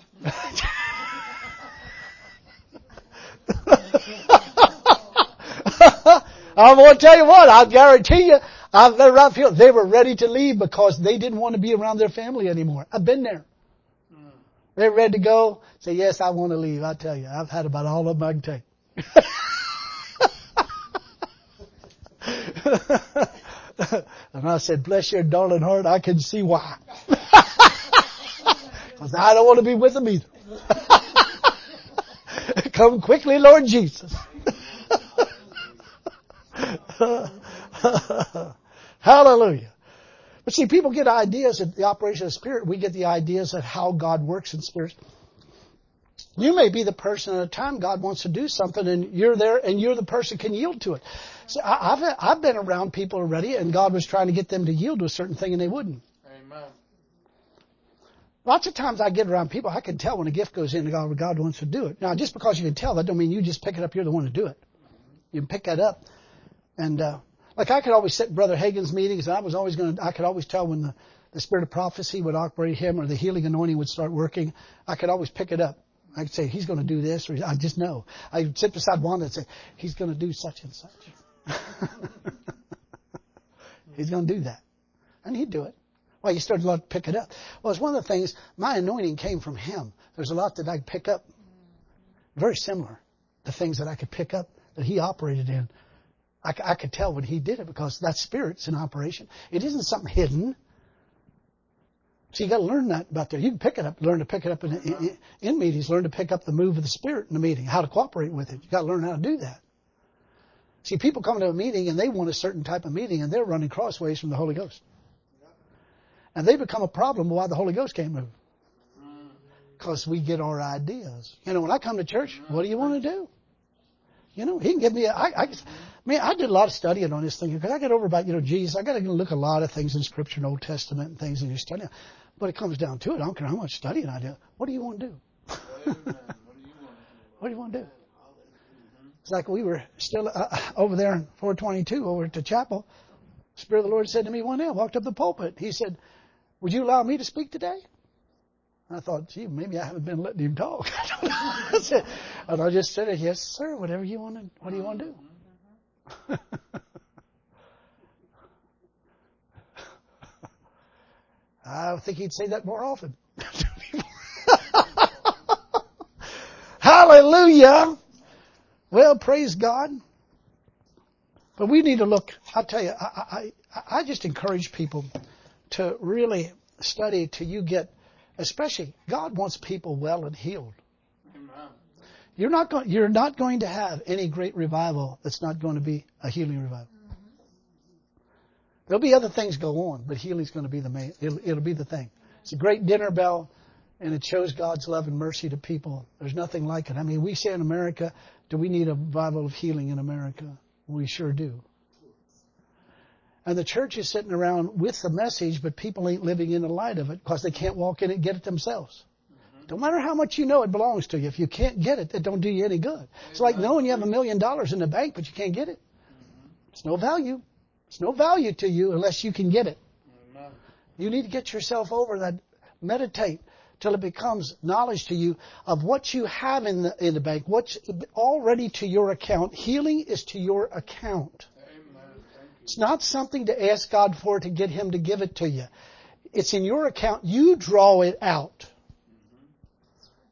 I'm going to tell you what, I guarantee you, I've been around people, they were ready to leave because they didn't want to be around their family anymore. I've been there. They're ready to go. Say, yes, I want to leave. I tell you, I've had about all of them I can take. And I said, bless your darling heart, I can see why. Because I don't want to be with them either. Come quickly, Lord Jesus. Hallelujah. But see, people get ideas at the operation of the Spirit. We get the ideas of how God works in spirits. You may be the person at a time God wants to do something and you're there and you're the person can yield to it. So I've been around people already and God was trying to get them to yield to a certain thing and they wouldn't. Amen. Lots of times I get around people, I can tell when a gift goes in to God wants to do it. Now, just because you can tell, that don't mean you just pick it up, you're the one to do it. You can pick that up. And, like I could always sit in Brother Hagin's meetings and I could always tell when the spirit of prophecy would operate him or the healing anointing would start working. I could always pick it up. I could say, he's going to do this, or I just know. I'd sit beside Wanda and say, he's going to do such and such. He's going to do that. And he'd do it. Well, you started to pick it up. Well, it's one of the things, my anointing came from him. There's a lot that I could pick up. Very similar. The things that I could pick up that he operated in. I could tell when he did it because that spirit's in operation. It isn't something hidden. So you got to learn that about there. You can pick it up, learn to pick it up in meetings, learn to pick up the move of the Spirit in the meeting, how to cooperate with it. You got to learn how to do that. See, people come to a meeting and they want a certain type of meeting and they're running crossways from the Holy Ghost. And they become a problem why the Holy Ghost can't move. Because we get our ideas. When I come to church, what do you want to do? He can give me I did a lot of studying on this thing because I get over about, Jesus. I got to look at a lot of things in Scripture and Old Testament and things and you study. But it comes down to it. I don't care how much studying I do. What do you want to do? What do you want to do? It's like we were still over there in 422 over at the chapel. The Spirit of the Lord said to me one day, I walked up the pulpit. He said, would you allow me to speak today? I thought, gee, maybe I haven't been letting him talk. And I just said, yes, sir, whatever you want to, what do you want to do? I think he'd say that more often. Hallelujah. Well, praise God. But we need to look, I'll tell you, I just encourage people to really study till you get, especially, God wants people well and healed. Amen. You're not going to have any great revival that's not going to be a healing revival. There'll be other things go on, but healing's going to be the main. It'll be the thing. It's a great dinner bell, and it shows God's love and mercy to people. There's nothing like it. I mean, we say in America, do we need a revival of healing in America? We sure do. And the church is sitting around with the message, but people ain't living in the light of it because they can't walk in it and get it themselves. Don't matter how much you know it belongs to you. If you can't get it, it don't do you any good. It's like knowing you have $1 million in the bank, but you can't get it. It's no value. It's no value to you unless you can get it. You need to get yourself over that. Meditate till it becomes knowledge to you of what you have in the bank, what's already to your account. Healing is to your account. It's not something to ask God for to get Him to give it to you. It's in your account. You draw it out.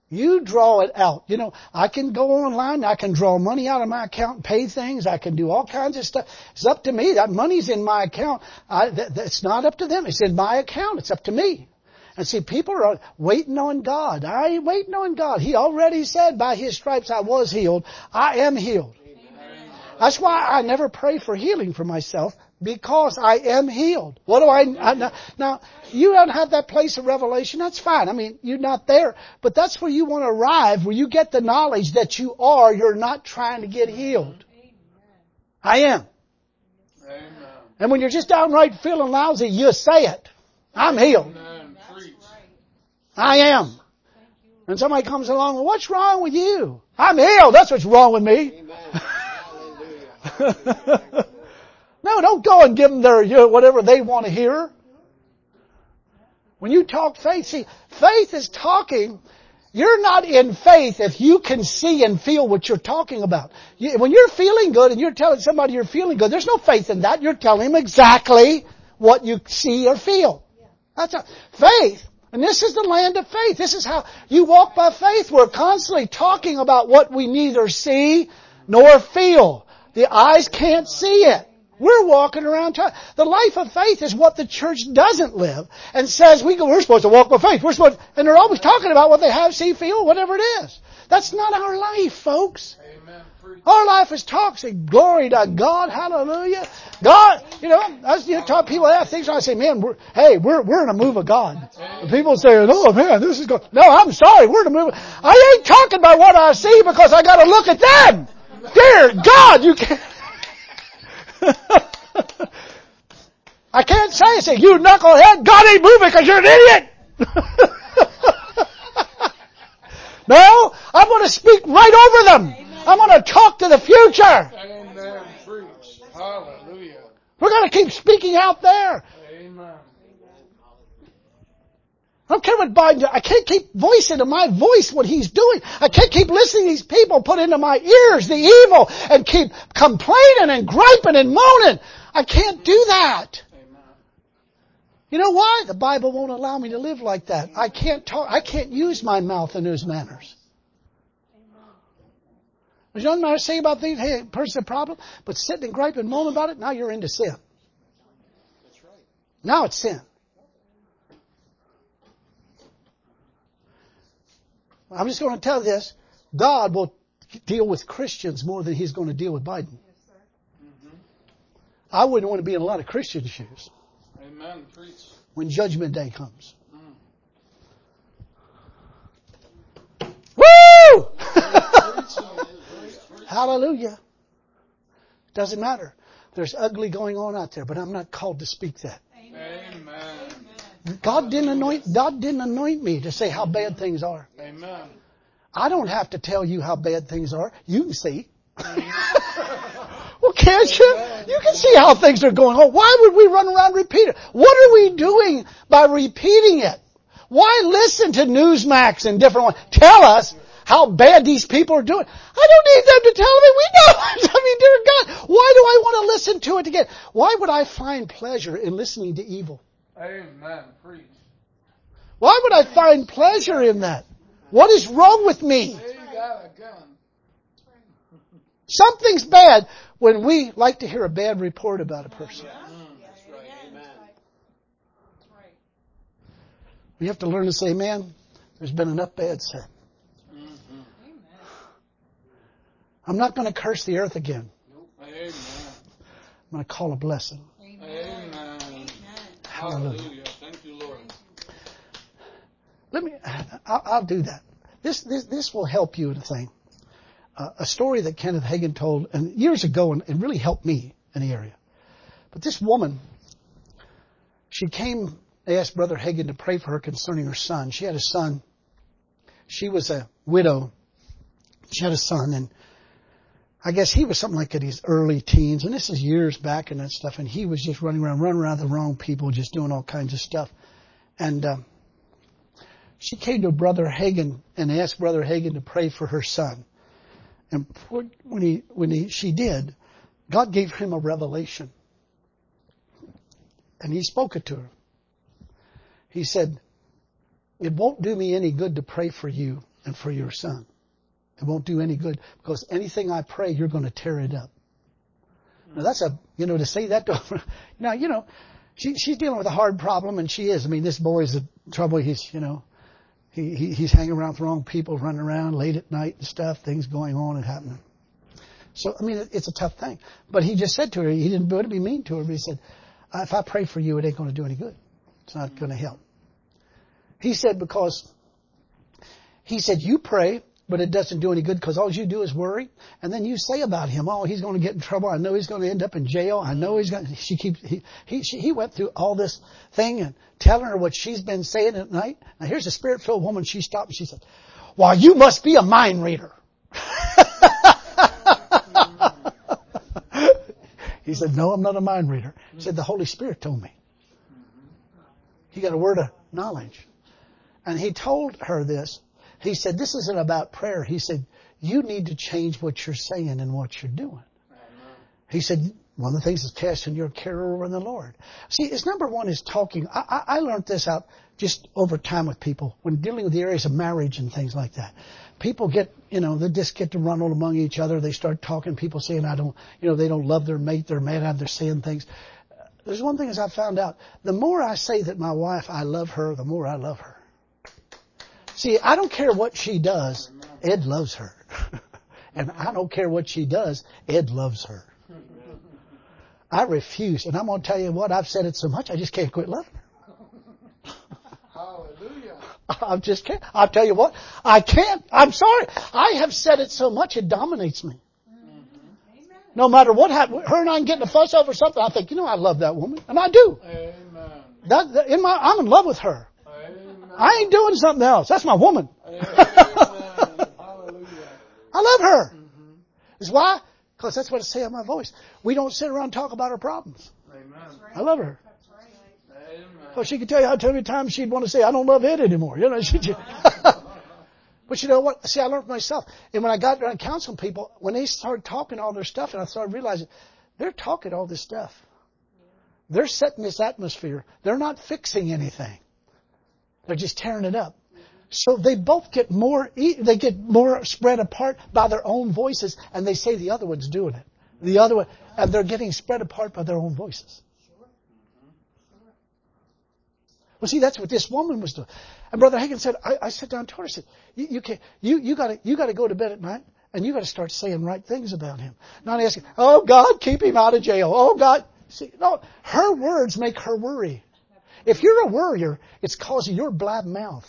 You draw it out. You know, I can go online. I can draw money out of my account and pay things. I can do all kinds of stuff. It's up to me. That money's in my account. It's not up to them. It's in my account. It's up to me. And see, people are waiting on God. I ain't waiting on God. He already said, by His stripes I was healed. I am healed. That's why I never pray for healing for myself, because I am healed. What do I now, you don't have that place of revelation. That's fine. I mean, you're not there. But that's where you want to arrive, where you get the knowledge that you are. You're not trying to get healed. I am. Amen. And when you're just downright feeling lousy, you say it. I'm healed. Amen. Preach. I am. And somebody comes along, well, what's wrong with you? I'm healed. That's what's wrong with me. No, don't go and give them their whatever they want to hear. When you talk faith, see, faith is talking. You're not in faith if you can see and feel what you're talking about. When you're feeling good and you're telling somebody you're feeling good, there's no faith in that. You're telling them exactly what you see or feel. That's faith. And this is the land of faith. This is how you walk by faith. We're constantly talking about what we neither see nor feel. The eyes can't see it. We're walking around talking. The life of faith is what the church doesn't live and says we're supposed to walk by faith. And they're always talking about what they have, see, feel, whatever it is. That's not our life, folks. Amen. Preach. Our life is toxic. Glory to God. Hallelujah. God, talk people have things. I say, man, we're in a move of God. And people say, oh man, this is good. No, I'm sorry. We're in a move. I ain't talking about what I see because I got to look at them. Dear God, you can't. I can't say, you knucklehead, God ain't moving because you're an idiot. No, I'm going to speak right over them. I'm going to talk to the future. Amen. Preach. Hallelujah. We're going to keep speaking out there. Amen. I don't care what Biden does. I can't keep voicing to my voice what he's doing. I can't keep listening to these people put into my ears the evil and keep complaining and griping and moaning. I can't do that. Amen. You know why? The Bible won't allow me to live like that. I can't talk. I can't use my mouth in those manners. There's nothing I say about things. Hey, person's a problem. But sitting and griping and moaning about it, now you're into sin. That's right. Now it's sin. I'm just going to tell you this. God will deal with Christians more than He's going to deal with Biden. Mm-hmm. I wouldn't want to be in a lot of Christian shoes Amen. Preach. when Judgment Day comes. Mm. Woo! Hallelujah. Doesn't matter. There's ugly going on out there, but I'm not called to speak that. Amen. God didn't anoint me to say how bad things are. Amen. I don't have to tell you how bad things are. You can see. Well, can't you? You can see how things are going on. Why would we run around and repeat it? What are we doing by repeating it? Why listen to Newsmax and different ones? Tell us how bad these people are doing. I don't need them to tell me. We know. I mean, dear God, why do I want to listen to it again? Why would I find pleasure in listening to evil? Amen. Preach. Why would I find pleasure in that? What is wrong with me? They got a gun. Something's bad when we like to hear a bad report about a person. That's right. Amen. We have to learn to say, man, there's been enough bad said. Mm-hmm. I'm not going to curse the earth again. Amen. I'm going to call a blessing. Amen. Hallelujah. Hallelujah. Thank you, Lord. I'll do that. This will help you in a thing. A story that Kenneth Hagin told years ago, and it really helped me in the area. But this woman, she came, they asked Brother Hagin to pray for her concerning her son. She had a son. She was a widow. She had a son, and I guess he was something like in his early teens, and this is years back and that stuff, and he was just running around the wrong people, just doing all kinds of stuff. And she came to Brother Hagin and asked Brother Hagin to pray for her son. And when she did, God gave him a revelation. And He spoke it to her. He said, it won't do me any good to pray for you and for your son. It won't do any good because anything I pray, you're going to tear it up. Now that's to say that to her. Now, she's dealing with a hard problem, and she is. I mean, this boy's in trouble. He's hanging around with the wrong people, running around late at night and stuff, things going on and happening. So, I mean, it's a tough thing. But he just said to her, he didn't want to be mean to her, but he said, if I pray for you, it ain't going to do any good. It's not going to help. He said, you pray, but it doesn't do any good because all you do is worry. And then you say about him, oh, he's going to get in trouble. I know he's going to end up in jail. I know he's going to, he went through all this thing and telling her what she's been saying at night. Now here's a spirit-filled woman. She stopped and she said, well, you must be a mind reader. He said, no, I'm not a mind reader. He said, the Holy Spirit told me. He got a word of knowledge. And he told her this. He said, this isn't about prayer. He said, you need to change what you're saying and what you're doing. He said, one of the things is casting your care over the Lord. See, it's number one is talking. I learned this out just over time with people when dealing with the areas of marriage and things like that. People get, they just get to run on among each other. They start talking. People saying, they don't love their mate. They're mad at them. They're saying things. There's one thing as I found out. The more I say that my wife, I love her, the more I love her. See, I don't care what she does. Ed loves her. And I don't care what she does. Ed loves her. I refuse. And I'm going to tell you what, I've said it so much, I just can't quit loving her. Hallelujah. I just can't. I'll tell you what, I can't. I'm sorry. I have said it so much, it dominates me. No matter what happens, her and I can get in a fuss over something, I think, I love that woman. And I do. Amen. I'm in love with her. Amen. I ain't doing something else. That's my woman. Amen. Hallelujah. I love her. Is why? Because that's what I say on my voice. We don't sit around and talk about our problems. Amen. I love her. Amen. Because she could tell you how many times she'd want to say, I don't love Ed anymore. But you know what? See, I learned myself. And when I got around counseling people, when they started talking all their stuff, and I started realizing, they're talking all this stuff. They're setting this atmosphere. They're not fixing anything. They're just tearing it up. So they both get more spread apart by their own voices, and they say the other one's doing it. The other one, and they're getting spread apart by their own voices. Well, see, that's what this woman was doing. And Brother Hagin said, I sat down and told her, I said, you got to go to bed at night, and you got to start saying right things about him. Not asking, oh God, keep him out of jail. Oh God. See, no, her words make her worry. If you're a worrier, it's causing your blab mouth.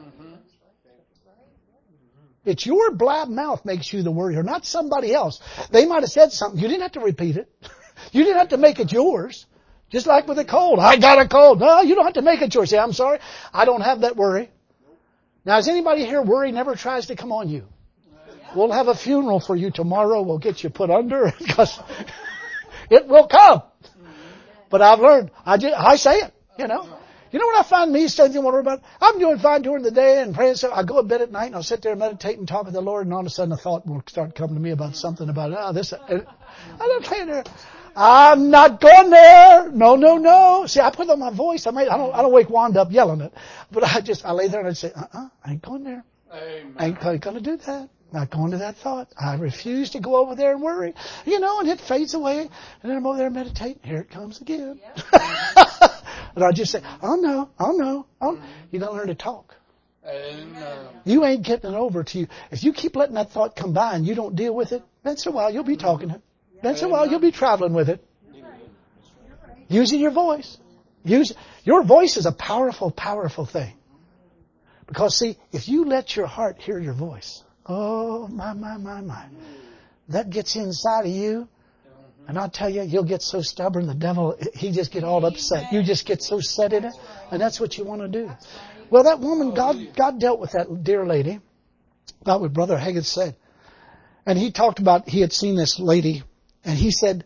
It's your blab mouth makes you the worrier, not somebody else. They might have said something. You didn't have to repeat it. You didn't have to make it yours. Just like with a cold. I got a cold. No, you don't have to make it yours. Say, I'm sorry. I don't have that worry. Now, is anybody here worry never tries to come on you? We'll have a funeral for you tomorrow. We'll get you put under because it will come. But I've learned. I say it, You know what I find me saying, what about? I'm doing fine during the day and praying. So I go to bed at night and I'll sit there and meditate and talk with the Lord, and all of a sudden a thought will start coming to me about something about this. And I'm saying there, I'm not going there. No. See, I put on my voice. I don't wake Wanda up yelling it, but I lay there and I say, I ain't going there. Amen. I ain't going to do that. Not going to that thought. I refuse to go over there and worry. And it fades away. And then I'm over there and meditate. Here it comes again. And I just say, oh no. You got to learn to talk. Amen. You ain't getting it over to you. If you keep letting that thought come by and you don't deal with it, once in a while you'll be talking it. Once in a while you'll be traveling with it. Using your voice. Your voice is a powerful, powerful thing. Because see, if you let your heart hear your voice, oh my. That gets inside of you. And I'll tell you, you'll get so stubborn, the devil, he just get all upset. You just get so set in it. And that's what you want to do. Well, that woman, God dealt with that dear lady. About what Brother Hagin said. And he talked about, he had seen this lady. And he said,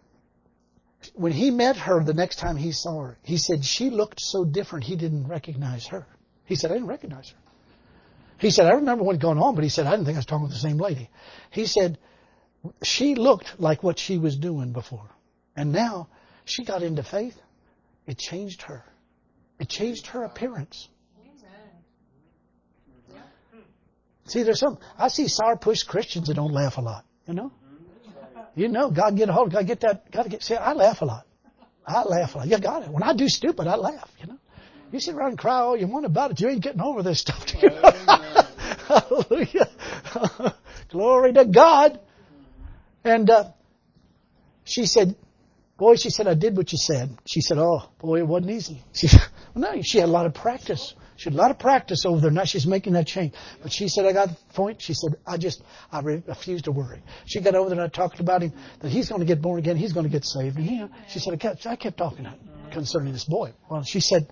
when he met her the next time he saw her, he said, she looked so different, he didn't recognize her. He said, I didn't recognize her. He said, I remember what was going on, but he said, I didn't think I was talking with the same lady. He said, she looked like what she was doing before. And now she got into faith. It changed her. It changed her appearance. See, I see sourpuss Christians that don't laugh a lot, you know. You know, God get a hold, see, I laugh a lot. I laugh a lot. You got it. When I do stupid, I laugh, you know. You sit around and cry all you want about it. You ain't getting over this stuff. You know? Hallelujah. Glory to God. And she said, I did what you said. She said, oh, boy, it wasn't easy. She said, well, no, she had a lot of practice. She had a lot of practice over there. Now she's making that change. But she said, I got the point. She said, I refuse to worry. She got over there and I talked about him, that he's going to get born again. He's going to get saved. And she said, I kept talking concerning this boy. Well, she said,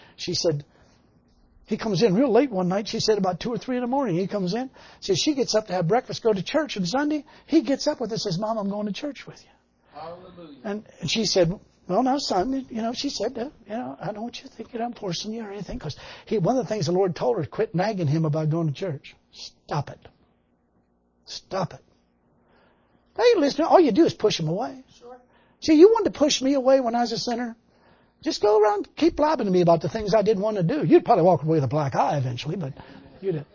he comes in real late one night. She said about 2 or 3 in the morning. He comes in. Says she gets up to have breakfast, go to church on Sunday. He gets up with her and says, Mom, I'm going to church with you. Hallelujah. And she said, well, now, son, she said, I don't want you to think that I'm forcing you or anything. Because one of the things the Lord told her, quit nagging him about going to church. Stop it. Stop it. Hey, listen, all you do is push him away. Sure. See, you wanted to push me away when I was a sinner. Just go around, keep blabbing to me about the things I didn't want to do. You'd probably walk away with a black eye eventually, but you'd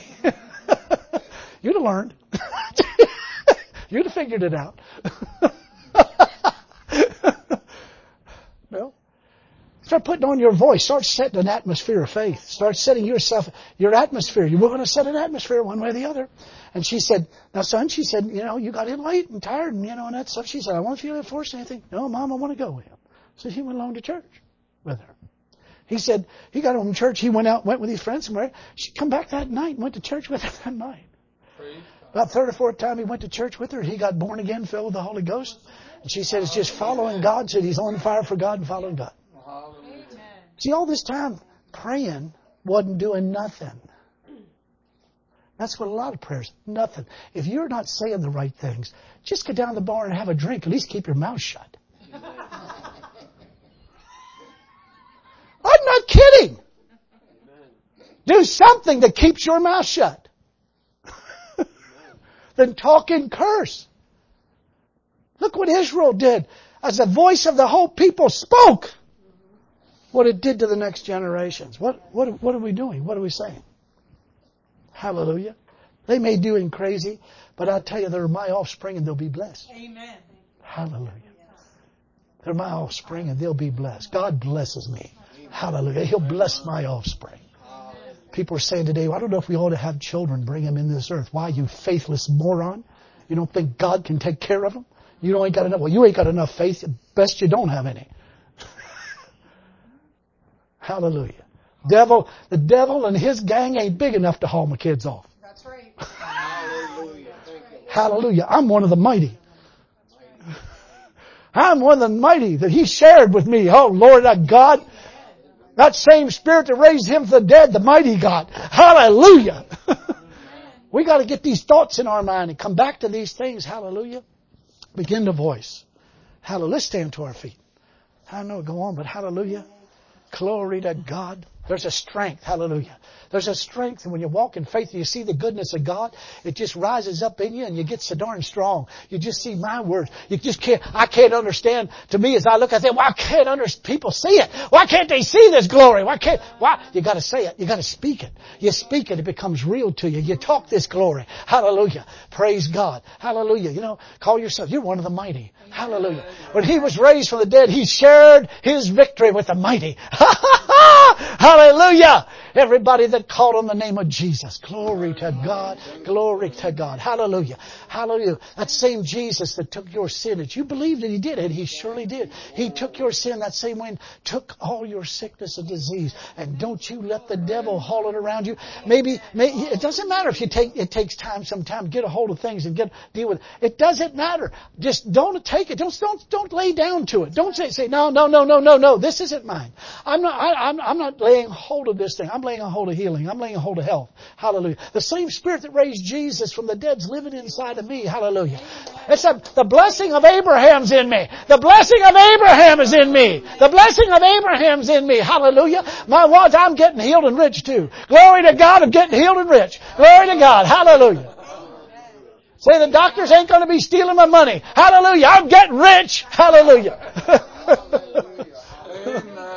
have learned. You'd have figured it out. No. Start putting on your voice. Start setting an atmosphere of faith. Start setting your atmosphere. We're going to set an atmosphere one way or the other. And she said, now son, she said, you got in late and tired and, and that stuff. She said, I won't feel to force anything. No, Mom, I want to go with him. So he went along to church with her. He said, he got home from church. He went with his friends somewhere. She come back that night and went to church with her that night. About third or fourth time he went to church with her, he got born again, filled with the Holy Ghost. And she said, it's just following God. Said he's on fire for God and following God. Amen. See, all this time praying wasn't doing nothing. That's what a lot of prayers, nothing. If you're not saying the right things, just go down to the bar and have a drink. At least keep your mouth shut. I'm not kidding. Do something that keeps your mouth shut. Then talk and curse. Look what Israel did. As the voice of the whole people spoke, what it did to the next generations. What are we doing? What are we saying? Hallelujah. They may do him crazy, but I tell you, they're my offspring and they'll be blessed. Amen. Hallelujah. They're my offspring and they'll be blessed. God blesses me. Hallelujah. He'll bless my offspring. People are saying today, well, I don't know if we ought to have children, bring them in this earth. Why, you faithless moron? You don't think God can take care of them? You ain't got enough. Well, you ain't got enough faith. Best you don't have any. Hallelujah. The devil and his gang ain't big enough to haul my kids off. That's right. Hallelujah. Thank you. Hallelujah. I'm one of the mighty. I'm one of the mighty that he shared with me. Oh, Lord, that God, that same Spirit that raised him from the dead, the mighty God. Hallelujah. We got to get these thoughts in our mind and come back to these things. Hallelujah. Begin to voice. Hallelujah. Let's stand to our feet. I know go on, but hallelujah. Glory to God. There's a strength. Hallelujah. There's a strength. And when you walk in faith and you see the goodness of God, it just rises up in you and you get so darn strong. You just see my words. You just I can't understand. To me, as I look, I say, why can't people see it? Why can't they see this glory? Why? You got to say it. You got to speak it. You speak it. It becomes real to you. You talk this glory. Hallelujah. Praise God. Hallelujah. Call yourself. You're one of the mighty. Hallelujah. When he was raised from the dead, he shared his victory with the mighty. Hallelujah. Everybody that called on the name of Jesus. Glory to God. Glory to God. Hallelujah. Hallelujah. That same Jesus that took your sin, that you believed that he did, and he surely did. He took your sin that same way and took all your sickness and disease. And don't you let the devil haul it around you. Maybe it doesn't matter if it takes time sometime to get a hold of things and deal with it. It doesn't matter. Just don't take it. Don't lay down to it. Don't say no. This isn't mine. I'm not laying hold of this thing. I'm laying a hold of healing. I'm laying a hold of health. Hallelujah. The same Spirit that raised Jesus from the dead's living inside of me. Hallelujah. It's the blessing of Abraham's in me. The blessing of Abraham is in me. The blessing of Abraham's in me. Hallelujah. I'm getting healed and rich too. Glory to God, I'm getting healed and rich. Glory to God. Hallelujah. Say the doctors ain't going to be stealing my money. Hallelujah. I'm getting rich. Hallelujah.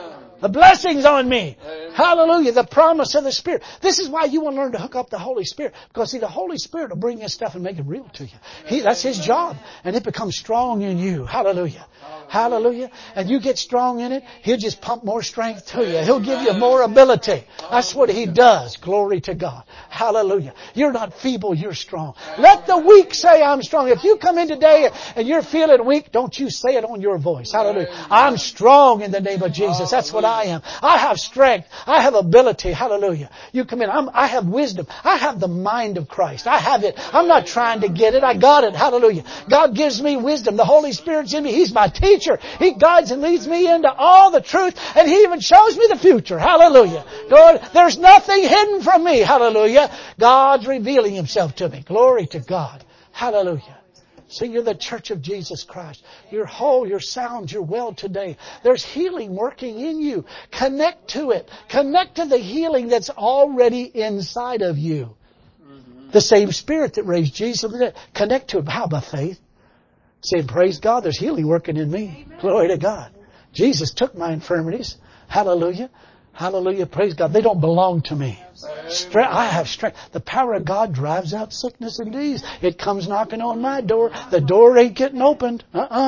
The blessing's on me. Amen. Hallelujah. The promise of the Spirit. This is why you want to learn to hook up the Holy Spirit. Because see, the Holy Spirit will bring this stuff and make it real to you. That's His job. And it becomes strong in you. Hallelujah. Hallelujah. And you get strong in it, He'll just pump more strength to you. He'll give you more ability. That's what He does. Glory to God. Hallelujah. You're not feeble, you're strong. Let the weak say, I'm strong. If you come in today and you're feeling weak, don't you say it on your voice. Hallelujah. I'm strong in the name of Jesus. That's what I am. I have strength. I have ability. Hallelujah. You come in. I have wisdom. I have the mind of Christ. I have it. I'm not trying to get it. I got it. Hallelujah. God gives me wisdom. The Holy Spirit's in me. He's my teacher. He guides and leads me into all the truth. And He even shows me the future. Hallelujah. Lord, there's nothing hidden from me. Hallelujah. God's revealing Himself to me. Glory to God. Hallelujah. See, you're the church of Jesus Christ. You're whole, you're sound, you're well today. There's healing working in you. Connect to it. Connect to the healing that's already inside of you. The same Spirit that raised Jesus from the dead. Connect to it. How about faith? Saying, praise God, there's healing working in me. Amen. Glory to God. Jesus took my infirmities. Hallelujah. Hallelujah. Praise God. They don't belong to me. I have strength. The power of God drives out sickness and disease. It comes knocking on my door. The door ain't getting opened.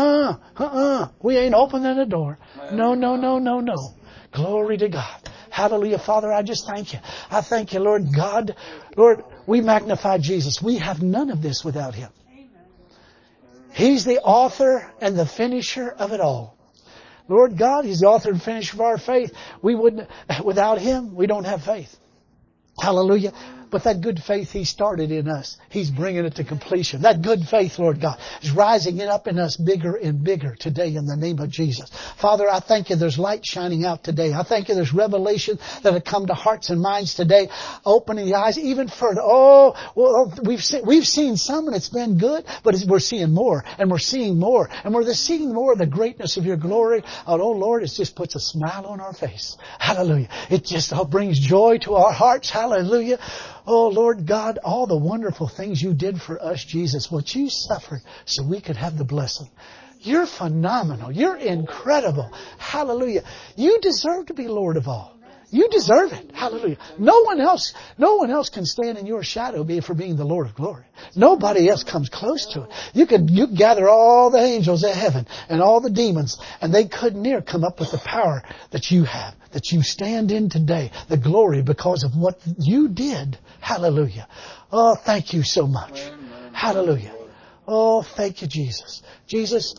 We ain't opening the door. No. Glory to God. Hallelujah. Father, I just thank You. I thank You, Lord God. Lord, we magnify Jesus. We have none of this without Him. He's the author and the finisher of it all. Lord God, He's the author and finisher of our faith. Without Him, we don't have faith. Hallelujah. But that good faith He started in us, He's bringing it to completion. That good faith, Lord God, is rising it up in us bigger and bigger today in the name of Jesus. Father, I thank You there's light shining out today. I thank You there's revelation that have come to hearts and minds today, opening the eyes even further. Oh, well, we've seen some and it's been good, but we're seeing more and we're seeing more and we're seeing more of the greatness of Your glory. Oh Lord, it just puts a smile on our face. Hallelujah. It just brings joy to our hearts. Hallelujah. Oh, Lord God, all the wonderful things You did for us, Jesus, what You suffered so we could have the blessing. You're phenomenal. You're incredible. Hallelujah. You deserve to be Lord of all. You deserve it. Hallelujah. No one else can stand in Your shadow for being the Lord of glory. Nobody else comes close to it. You gather all the angels of heaven and all the demons, and they couldn't near come up with the power that You have, that You stand in today, the glory because of what You did. Hallelujah. Oh, thank You so much. Hallelujah. Oh, thank You, Jesus. Jesus,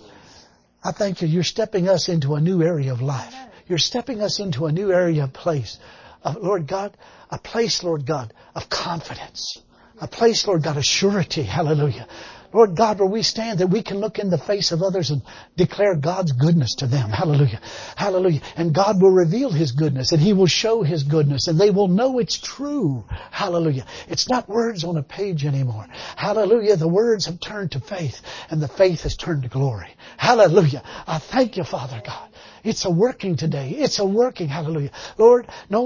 I thank You. You're stepping us into a new area of life. You're stepping us into a new area of place. Lord God, a place, Lord God, of confidence. A place, Lord God, of surety. Hallelujah. Lord God, where we stand, that we can look in the face of others and declare God's goodness to them. Hallelujah. Hallelujah. And God will reveal His goodness and He will show His goodness and they will know it's true. Hallelujah. It's not words on a page anymore. Hallelujah. The words have turned to faith and the faith has turned to glory. Hallelujah. I thank You, Father God. It's a working today. It's a working. Hallelujah. Lord,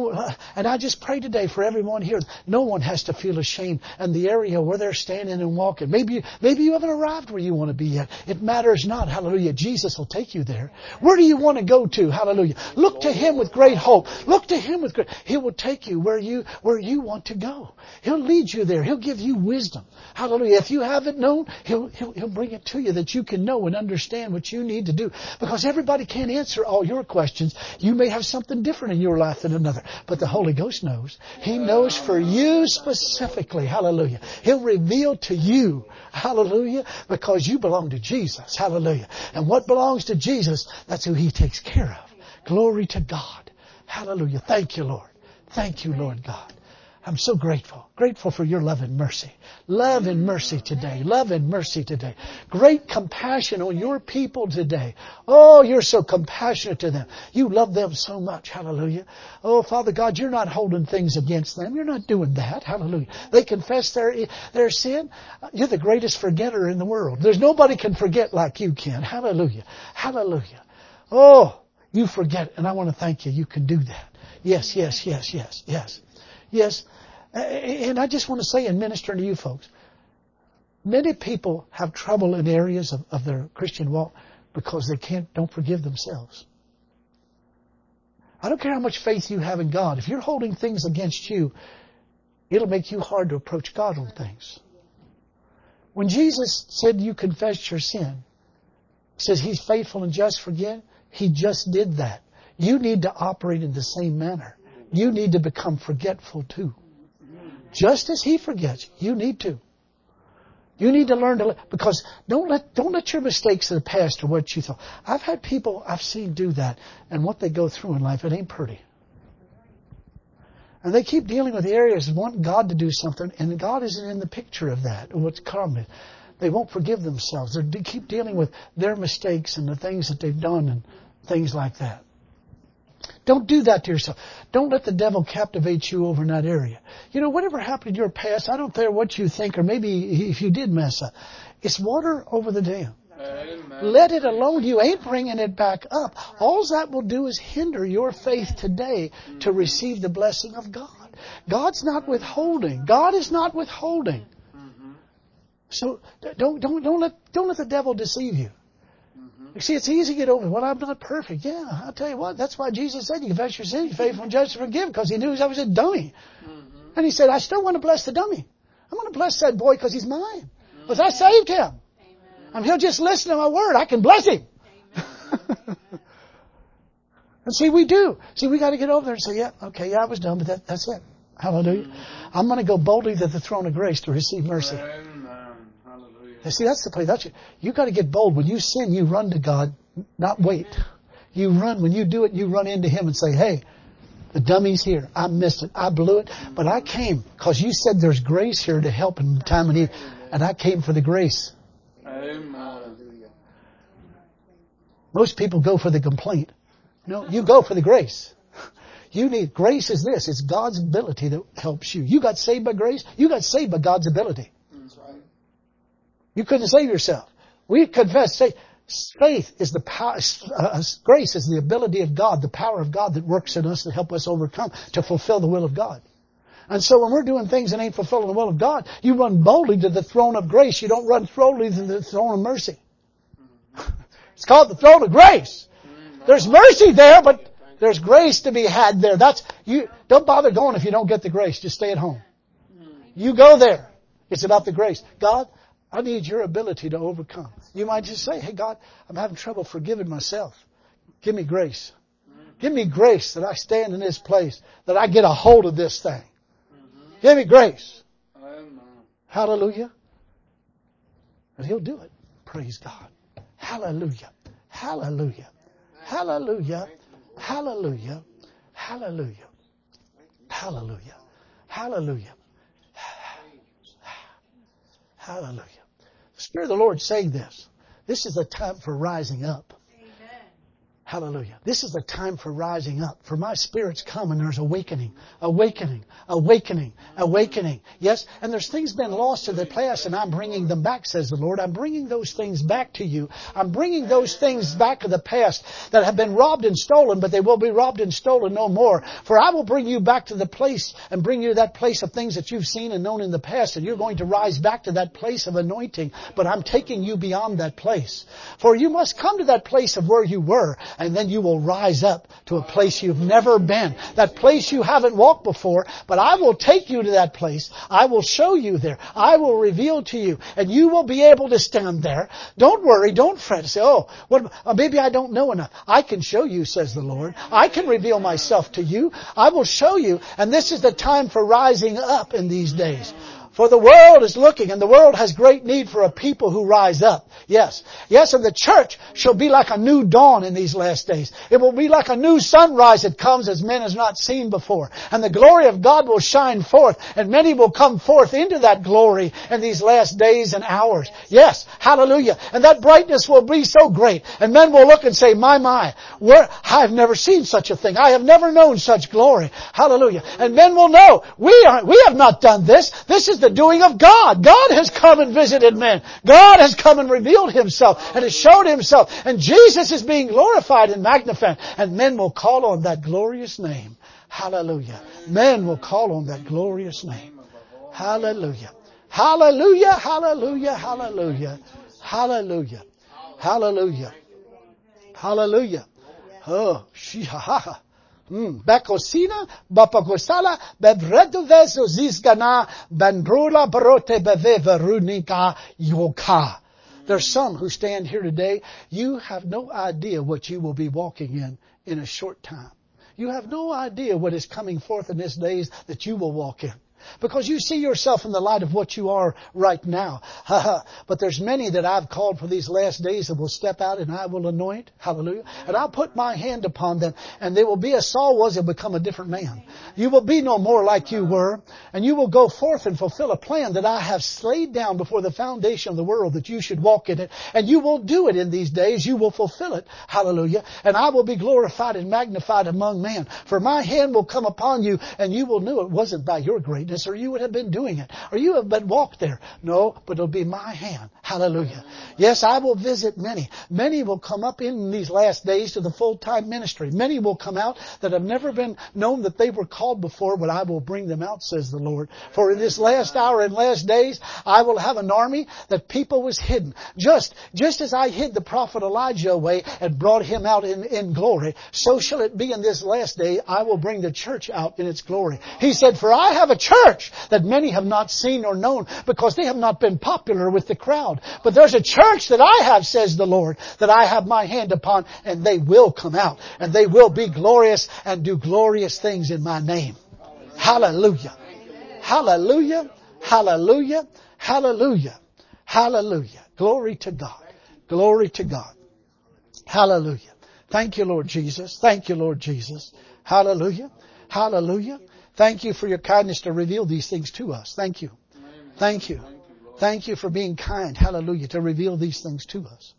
and I just pray today for everyone here. No one has to feel ashamed in the area where they're standing and walking. Maybe you haven't arrived where you want to be yet. It matters not. Hallelujah. Jesus will take you there. Where do you want to go to? Hallelujah. Look to Him with great hope. Look to Him with great. He will take you where you want to go. He'll lead you there. He'll give you wisdom. Hallelujah. If you haven't known, He'll bring it to you that you can know and understand what you need to do. Because everybody can't answer all your questions. You may have something different in your life than another. But the Holy Ghost knows. He knows for you specifically. Hallelujah. He'll reveal to you. Hallelujah. Because you belong to Jesus. Hallelujah. And what belongs to Jesus, that's who He takes care of. Glory to God. Hallelujah. Thank You, Lord. Thank You, Lord God. I'm so grateful. Grateful for Your love and mercy. Love and mercy today. Love and mercy today. Great compassion on Your people today. Oh, You're so compassionate to them. You love them so much. Hallelujah. Oh, Father God, You're not holding things against them. You're not doing that. Hallelujah. They confess their sin. You're the greatest forgetter in the world. There's nobody can forget like You can. Hallelujah. Hallelujah. Oh, You forget. And I want to thank You. You can do that. Yes. Yes, and I just want to say in ministering to you folks, many people have trouble in areas of their Christian walk because they don't forgive themselves. I don't care how much faith you have in God. If you're holding things against you, it'll make you hard to approach God on things. When Jesus said you confess your sin, says He's faithful and just to forgive, He just did that. You need to operate in the same manner. You need to become forgetful too. Just as He forgets, you need to. You need to learn to, because don't let your mistakes of the past or what you thought. I've had people I've seen do that, and what they go through in life, it ain't pretty. And they keep dealing with areas wanting God to do something, and God isn't in the picture of that. And what's common, they won't forgive themselves. They keep dealing with their mistakes and the things that they've done and things like that. Don't do that to yourself. Don't let the devil captivate you over in that area. You know, whatever happened in your past, I don't care what you think, or maybe if you did mess up, it's water over the dam. Amen. Let it alone. You ain't bringing it back up. All that will do is hinder your faith today to receive the blessing of God. God's not withholding. God is not withholding. So don't let the devil deceive you. You see, it's easy to get over. Well, I'm not perfect. Yeah, I'll tell you what. That's why Jesus said, you confess your sins, you're faithful and just to forgive, because He knew I was a dummy. And He said, I still want to bless the dummy. I'm going to bless that boy because he's mine. Because I saved him. And he'll just listen to my word. I can bless him. And see, we do. See, we got to get over there and say, I was dumb, but that's it. Hallelujah. I'm going to go boldly to the throne of grace to receive mercy. You see, that's the place. You got to get bold. When you sin, you run to God, not wait. You run. When you do it, you run into Him and say, hey, the dummy's here. I missed it. I blew it. But I came because you said there's grace here to help in time of need. And I came for the grace. Amen. Most people go for the complaint. No, you go for the grace. You need grace is this. It's God's ability that helps you. You got saved by grace. You got saved by God's ability. That's right. You couldn't save yourself. We confess, say, faith is the power, grace is the ability of God, the power of God that works in us to help us overcome, to fulfill the will of God. And so when we're doing things that ain't fulfilling the will of God, you run boldly to the throne of grace. You don't run boldly to the throne of mercy. It's called the throne of grace. There's mercy there, but there's grace to be had there. Don't bother going if you don't get the grace. Just stay at home. You go there. It's about the grace. God, I need your ability to overcome. You might just say, hey, God, I'm having trouble forgiving myself. Give me grace. Give me grace that I stand in this place, that I get a hold of this thing. Give me grace. Hallelujah. And He'll do it. Praise God. Hallelujah. Hallelujah. Hallelujah. Hallelujah. Hallelujah. Hallelujah. Hallelujah. Hallelujah. The Spirit of the Lord is saying this. This is a time for rising up. Hallelujah. This is a time for rising up. For my Spirit's come and there's awakening, awakening, awakening, awakening. Yes, and there's things been lost to the past and I'm bringing them back, says the Lord. I'm bringing those things back to you. I'm bringing those things back to the past that have been robbed and stolen, but they will be robbed and stolen no more. For I will bring you back to the place and bring you to that place of things that you've seen and known in the past, and you're going to rise back to that place of anointing. But I'm taking you beyond that place. For you must come to that place of where you were, and then you will rise up to a place you've never been. That place you haven't walked before, but I will take you to that place. I will show you there. I will reveal to you, and you will be able to stand there. Don't worry. Don't fret. Say, maybe I don't know enough. I can show you, says the Lord. I can reveal myself to you. I will show you. And this is the time for rising up in these days. For the world is looking, and the world has great need for a people who rise up. Yes. Yes, and the church shall be like a new dawn in these last days. It will be like a new sunrise that comes as men has not seen before. And the glory of God will shine forth, and many will come forth into that glory in these last days and hours. Yes, hallelujah. And that brightness will be so great. And men will look and say, my, I've never seen such a thing. I have never known such glory. Hallelujah. And men will know, we have not done this. This is the doing of God. God has come and visited men. God has come and revealed Himself and has showed Himself. And Jesus is being glorified and magnified. And men will call on that glorious name. Hallelujah. Men will call on that glorious name. Hallelujah. Hallelujah. Hallelujah. Hallelujah. Hallelujah. Hallelujah. Hallelujah. Oh, Bakosina, Bapagosala, Bevredovezo Zizgana, Bandrula Barote Beveverunika Yoka. There's some who stand here today. You have no idea what you will be walking in a short time. You have no idea what is coming forth in these days that you will walk in. Because you see yourself in the light of what you are right now. But there's many that I've called for these last days that will step out and I will anoint. Hallelujah. And I'll put my hand upon them. And they will be as Saul was and become a different man. You will be no more like you were. And you will go forth and fulfill a plan that I have laid down before the foundation of the world that you should walk in it. And you will do it in these days. You will fulfill it. Hallelujah. And I will be glorified and magnified among men. For my hand will come upon you and you will know it wasn't by your greatness, or you would have been doing it, or you have been walked there. No, but it'll be my hand. Hallelujah. Yes, I will visit many. Many will come up in these last days to the full-time ministry. Many will come out that have never been known that they were called before, but I will bring them out, says the Lord. For in this last hour and last days, I will have an army that people was hidden. Just as I hid the prophet Elijah away and brought him out in glory, so shall it be in this last day. I will bring the church out in its glory. He said, for I have a church that many have not seen or known because they have not been popular with the crowd. But there's a church that I have, says the Lord, that I have my hand upon, and they will come out and they will be glorious and do glorious things in my name. Hallelujah. Hallelujah. Hallelujah. Hallelujah. Hallelujah. Glory to God. Glory to God. Hallelujah. Thank you, Lord Jesus. Thank you, Lord Jesus. Hallelujah. Hallelujah. Thank you for your kindness to reveal these things to us. Thank you. Thank you. Thank you for being kind. Hallelujah. To reveal these things to us.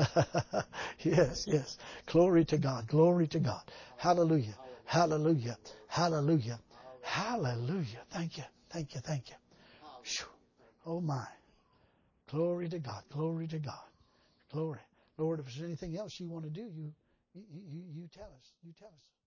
Yes, yes. Glory to God. Glory to God. Hallelujah. Hallelujah. Hallelujah. Hallelujah. Thank you. Thank you. Thank you. Whew. Oh my. Glory to God. Glory to God. Glory. Lord, if there's anything else you want to do, you tell us. You tell us.